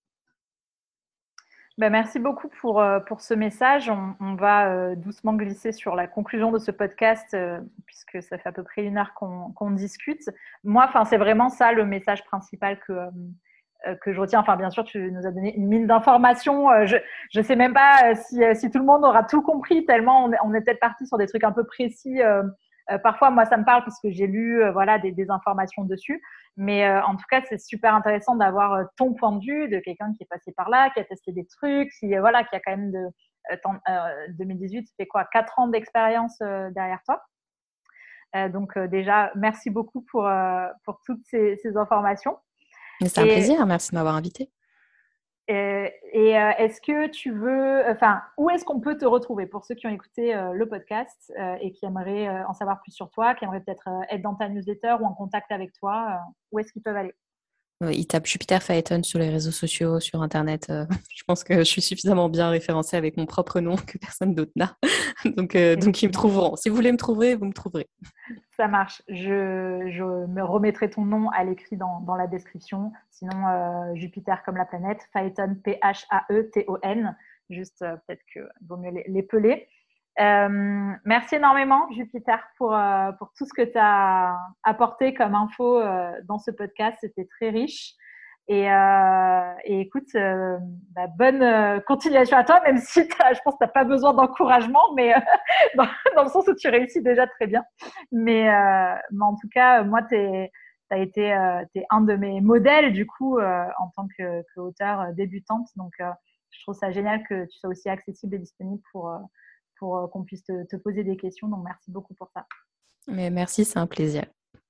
Ben, merci beaucoup pour, euh, pour ce message. On, on va euh, doucement glisser sur la conclusion de ce podcast, euh, puisque ça fait à peu près une heure qu'on, qu'on discute. Moi, c'est vraiment ça le message principal que, euh, que je retiens. Enfin, bien sûr, tu nous as donné une mine d'informations. Euh, je ne sais même pas si, si tout le monde aura tout compris, tellement on est, on est peut-être parti sur des trucs un peu précis. Euh, Euh, parfois, moi, ça me parle parce que j'ai lu euh, voilà, des, des informations dessus. Mais euh, en tout cas, c'est super intéressant d'avoir euh, ton point de vue de quelqu'un qui est passé par là, qui a testé des trucs, qui, euh, voilà, qui a quand même de euh, ton, euh, deux mille dix-huit, ça fait quoi, quatre ans d'expérience euh, derrière toi. Euh, donc euh, déjà, merci beaucoup pour, euh, pour toutes ces, ces informations. C'est un plaisir, merci de m'avoir invité. Et, et euh, est-ce que tu veux, enfin, où est-ce qu'on peut te retrouver pour ceux qui ont écouté euh, le podcast euh, et qui aimeraient euh, en savoir plus sur toi, qui aimeraient peut-être euh, être dans ta newsletter ou en contact avec toi, euh, où est-ce qu'ils peuvent aller? Ils tapent Jupiter Phaeton sur les réseaux sociaux, sur Internet. Euh, je pense que je suis suffisamment bien référencée avec mon propre nom que personne d'autre n'a. donc, euh, donc, ils me trouveront. Si vous voulez me trouver, vous me trouverez. Ça marche. Je, je me remettrai ton nom à l'écrit dans, dans la description. Sinon, euh, Jupiter comme la planète, Phaeton, P H A E T O N. Juste, euh, peut-être qu'il vaut mieux les, les peler. Euh, merci énormément, Jupiter, pour, euh, pour tout ce que tu as apporté comme info euh, dans ce podcast. C'était très riche. Et, euh, et écoute, euh, bah, bonne euh, continuation à toi, même si je pense que tu n'as pas besoin d'encouragement, mais euh, dans, dans le sens où tu réussis déjà très bien. Mais, euh, mais en tout cas, moi, tu as été euh, t'es un de mes modèles, du coup, euh, en tant que, que auteur débutante. Donc, euh, je trouve ça génial que tu sois aussi accessible et disponible pour, euh, pour euh, qu'on puisse te, te poser des questions. Donc, merci beaucoup pour ça. Mais merci, c'est un plaisir.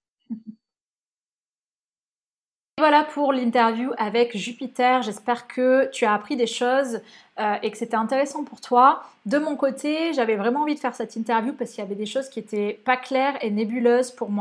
Voilà pour l'interview avec Jupiter. J'espère que tu as appris des choses euh, et que c'était intéressant pour toi. De mon côté, j'avais vraiment envie de faire cette interview parce qu'il y avait des choses qui n'étaient pas claires et nébuleuses pour moi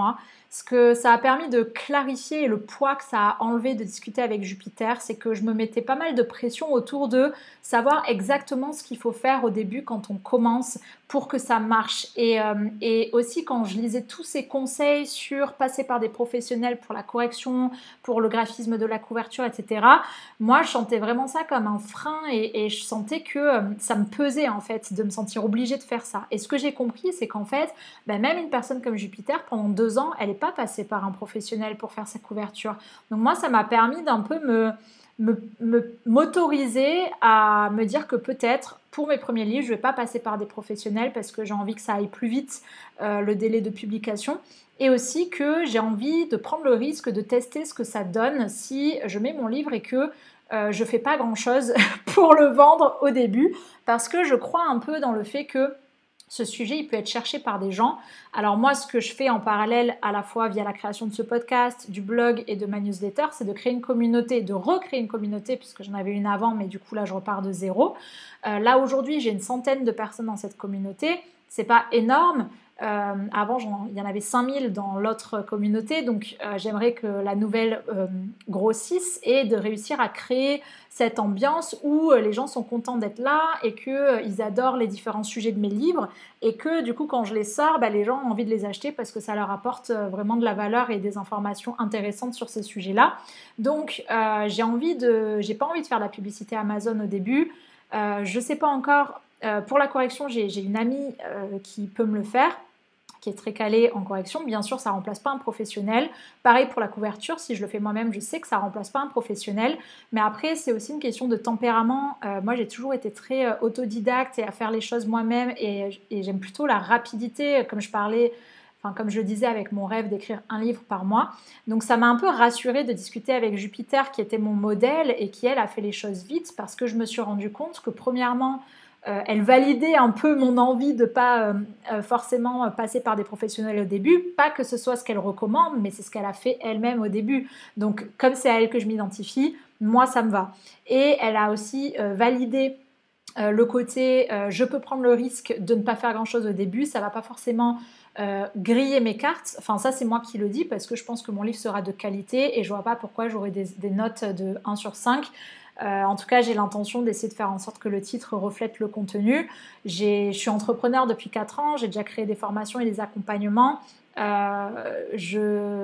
Ce que ça a permis de clarifier et le poids que ça a enlevé de discuter avec Jupiter, c'est que je me mettais pas mal de pression autour de savoir exactement ce qu'il faut faire au début quand on commence pour que ça marche. Et, euh, et aussi quand je lisais tous ces conseils sur passer par des professionnels pour la correction, pour le graphisme de la couverture, et cetera, moi je sentais vraiment ça comme un frein et, et je sentais que euh, ça me pesait en fait de me sentir obligée de faire ça. Et ce que j'ai compris, c'est qu'en fait, ben, même une personne comme Jupiter, pendant deux ans, elle n'est pas passée par un professionnel pour faire sa couverture. Donc moi, ça m'a permis d'un peu me me, me, m'autoriser à me dire que peut-être pour mes premiers livres, je ne vais pas passer par des professionnels parce que j'ai envie que ça aille plus vite, euh, le délai de publication, et aussi que j'ai envie de prendre le risque de tester ce que ça donne si je mets mon livre et que euh, je ne fais pas grand-chose pour le vendre au début, parce que je crois un peu dans le fait que ce sujet, il peut être cherché par des gens. Alors moi, ce que je fais en parallèle, à la fois via la création de ce podcast, du blog et de ma newsletter, c'est de créer une communauté, de recréer une communauté, puisque j'en avais une avant, mais du coup là, je repars de zéro. Euh, là, aujourd'hui, j'ai une centaine de personnes dans cette communauté. C'est pas énorme. Euh, avant, il y en avait cinq mille dans l'autre communauté, donc euh, j'aimerais que la nouvelle euh, grossisse et de réussir à créer cette ambiance où les gens sont contents d'être là et qu'ils euh, adorent les différents sujets de mes livres et que du coup, quand je les sors, bah, les gens ont envie de les acheter parce que ça leur apporte euh, vraiment de la valeur et des informations intéressantes sur ces sujets-là. Donc, euh, j'ai envie de, j'ai pas envie de faire de la publicité Amazon au début. Euh, je sais pas encore. Euh, pour la correction, j'ai, j'ai une amie euh, qui peut me le faire, qui est très calée en correction. Bien sûr, ça ne remplace pas un professionnel. Pareil pour la couverture, si je le fais moi-même, je sais que ça ne remplace pas un professionnel. Mais après, c'est aussi une question de tempérament. Euh, moi, j'ai toujours été très euh, autodidacte et à faire les choses moi-même. Et, et j'aime plutôt la rapidité, comme je parlais, enfin, comme je le disais, avec mon rêve d'écrire un livre par mois. Donc, ça m'a un peu rassurée de discuter avec Jupiter, qui était mon modèle et qui, elle, a fait les choses vite parce que je me suis rendu compte que, premièrement, Euh, elle validait un peu mon envie de ne pas euh, euh, forcément passer par des professionnels au début. Pas que ce soit ce qu'elle recommande, mais c'est ce qu'elle a fait elle-même au début. Donc, comme c'est à elle que je m'identifie, moi, ça me va. Et elle a aussi euh, validé euh, le côté euh, je peux prendre le risque de ne pas faire grand-chose au début. Ça ne va pas forcément euh, griller mes cartes. Enfin, ça, c'est moi qui le dis parce que je pense que mon livre sera de qualité et je ne vois pas pourquoi j'aurai des, des notes de un sur cinq. Euh, en tout cas, j'ai l'intention d'essayer de faire en sorte que le titre reflète le contenu. J'ai, je suis entrepreneur depuis quatre ans, j'ai déjà créé des formations et des accompagnements. Euh, je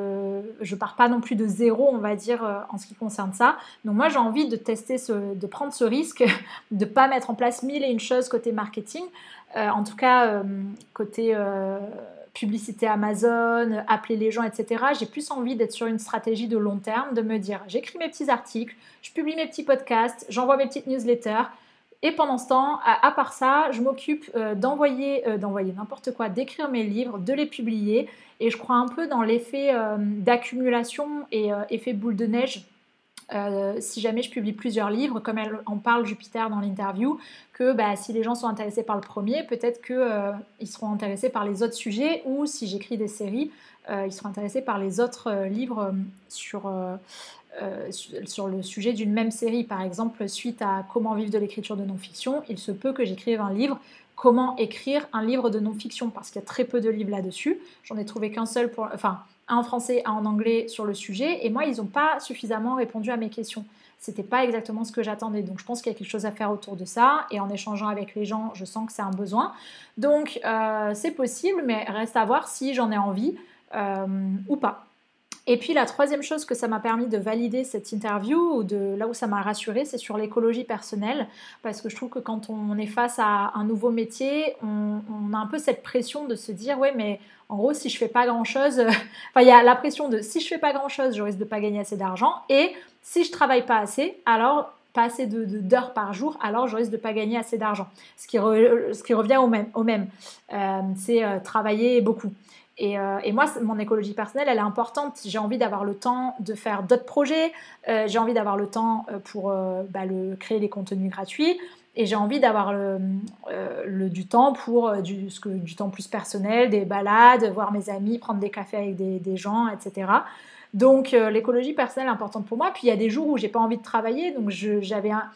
ne pars pas non plus de zéro, on va dire, euh, en ce qui concerne ça. Donc moi, j'ai envie de tester, ce, de prendre ce risque, de ne pas mettre en place mille et une choses côté marketing. Euh, en tout cas, euh, côté... Euh, publicité Amazon, appeler les gens, et cetera. J'ai plus envie d'être sur une stratégie de long terme, de me dire, j'écris mes petits articles, je publie mes petits podcasts, j'envoie mes petites newsletters, et pendant ce temps, à, à part ça, je m'occupe euh, d'envoyer, euh, d'envoyer n'importe quoi, d'écrire mes livres, de les publier, et je crois un peu dans l'effet euh, d'accumulation et euh, effet boule de neige. Euh, si jamais je publie plusieurs livres, comme elle en parle Jupiter dans l'interview, que bah, si les gens sont intéressés par le premier, peut-être qu'ils euh, seront intéressés par les autres sujets, ou si j'écris des séries, euh, ils seront intéressés par les autres euh, livres sur, euh, euh, sur le sujet d'une même série. Par exemple, suite à Comment vivre de l'écriture de non-fiction, il se peut que j'écrive un livre Comment écrire un livre de non-fiction, parce qu'il y a très peu de livres là-dessus. J'en ai trouvé qu'un seul pour... Enfin, un en français, un en anglais sur le sujet, et moi, ils n'ont pas suffisamment répondu à mes questions. C'était pas exactement ce que j'attendais, donc je pense qu'il y a quelque chose à faire autour de ça, et en échangeant avec les gens, je sens que c'est un besoin. Donc, euh, c'est possible, mais reste à voir si j'en ai envie euh, ou pas. Et puis la troisième chose que ça m'a permis de valider cette interview, ou de là où ça m'a rassurée, c'est sur l'écologie personnelle, parce que je trouve que quand on est face à un nouveau métier, on, on a un peu cette pression de se dire ouais, mais en gros, si je fais pas grand chose, enfin il y a la pression de si je fais pas grand chose, je risque de pas gagner assez d'argent, et si je travaille pas assez, alors pas assez de, de, d'heures par jour, alors je risque de pas gagner assez d'argent. Ce qui, re, ce qui revient au même, au même. Euh, c'est euh, travailler beaucoup. Et, euh, et moi, mon écologie personnelle, elle est importante. J'ai envie d'avoir le temps de faire d'autres projets. Euh, j'ai envie d'avoir le temps pour euh, bah, le, créer les contenus gratuits. Et j'ai envie d'avoir le, euh, le, du temps pour euh, du, ce que, du temps plus personnel, des balades, voir mes amis, prendre des cafés avec des, des gens, et cetera. Donc, euh, l'écologie personnelle est importante pour moi. Puis, il y a des jours où j'ai pas envie de travailler. Donc, je, j'avais un...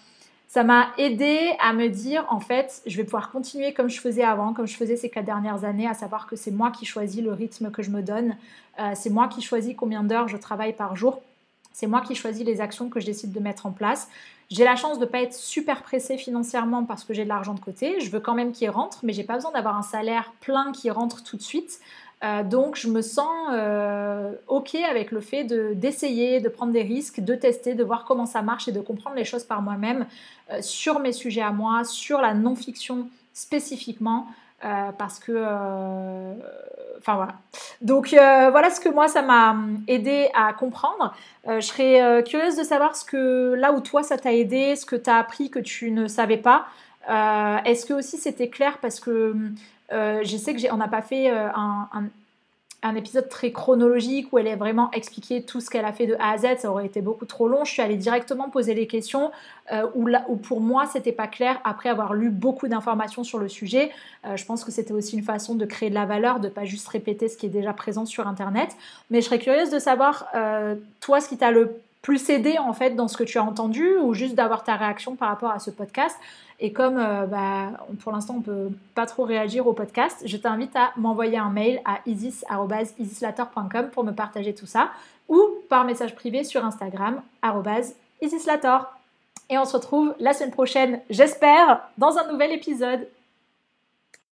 ça m'a aidé à me dire, en fait, je vais pouvoir continuer comme je faisais avant, comme je faisais ces quatre dernières années, à savoir que c'est moi qui choisis le rythme que je me donne, euh, c'est moi qui choisis combien d'heures je travaille par jour, c'est moi qui choisis les actions que je décide de mettre en place. J'ai la chance de ne pas être super pressée financièrement parce que j'ai de l'argent de côté. Je veux quand même qu'il rentre, mais je n'ai pas besoin d'avoir un salaire plein qui rentre tout de suite. Euh, donc, je me sens euh, OK avec le fait de, d'essayer, de prendre des risques, de tester, de voir comment ça marche et de comprendre les choses par moi-même euh, sur mes sujets à moi, sur la non-fiction spécifiquement. Euh, parce que, euh, enfin voilà. Donc euh, voilà ce que moi ça m'a aidé à comprendre. Euh, je serais euh, curieuse de savoir ce que là où toi ça t'a aidé, ce que tu as appris que tu ne savais pas. Euh, est-ce que aussi c'était clair parce que euh, je sais que j'ai, on n'a pas fait euh, un, un, un épisode très chronologique où elle est vraiment expliqué tout ce qu'elle a fait de A à Z, ça aurait été beaucoup trop long. Je suis allée directement poser les questions euh, où, là, où pour moi c'était pas clair après avoir lu beaucoup d'informations sur le sujet. Euh, je pense que c'était aussi une façon de créer de la valeur, de pas juste répéter ce qui est déjà présent sur internet. Mais je serais curieuse de savoir euh, toi ce qui t'a le plus aidé en fait dans ce que tu as entendu ou juste d'avoir ta réaction par rapport à ce podcast. Et comme euh, bah, pour l'instant on ne peut pas trop réagir au podcast, je t'invite à m'envoyer un mail à isis arobase isislator point com pour me partager tout ça ou par message privé sur Instagram arobase isislator. Et on se retrouve la semaine prochaine, j'espère, dans un nouvel épisode.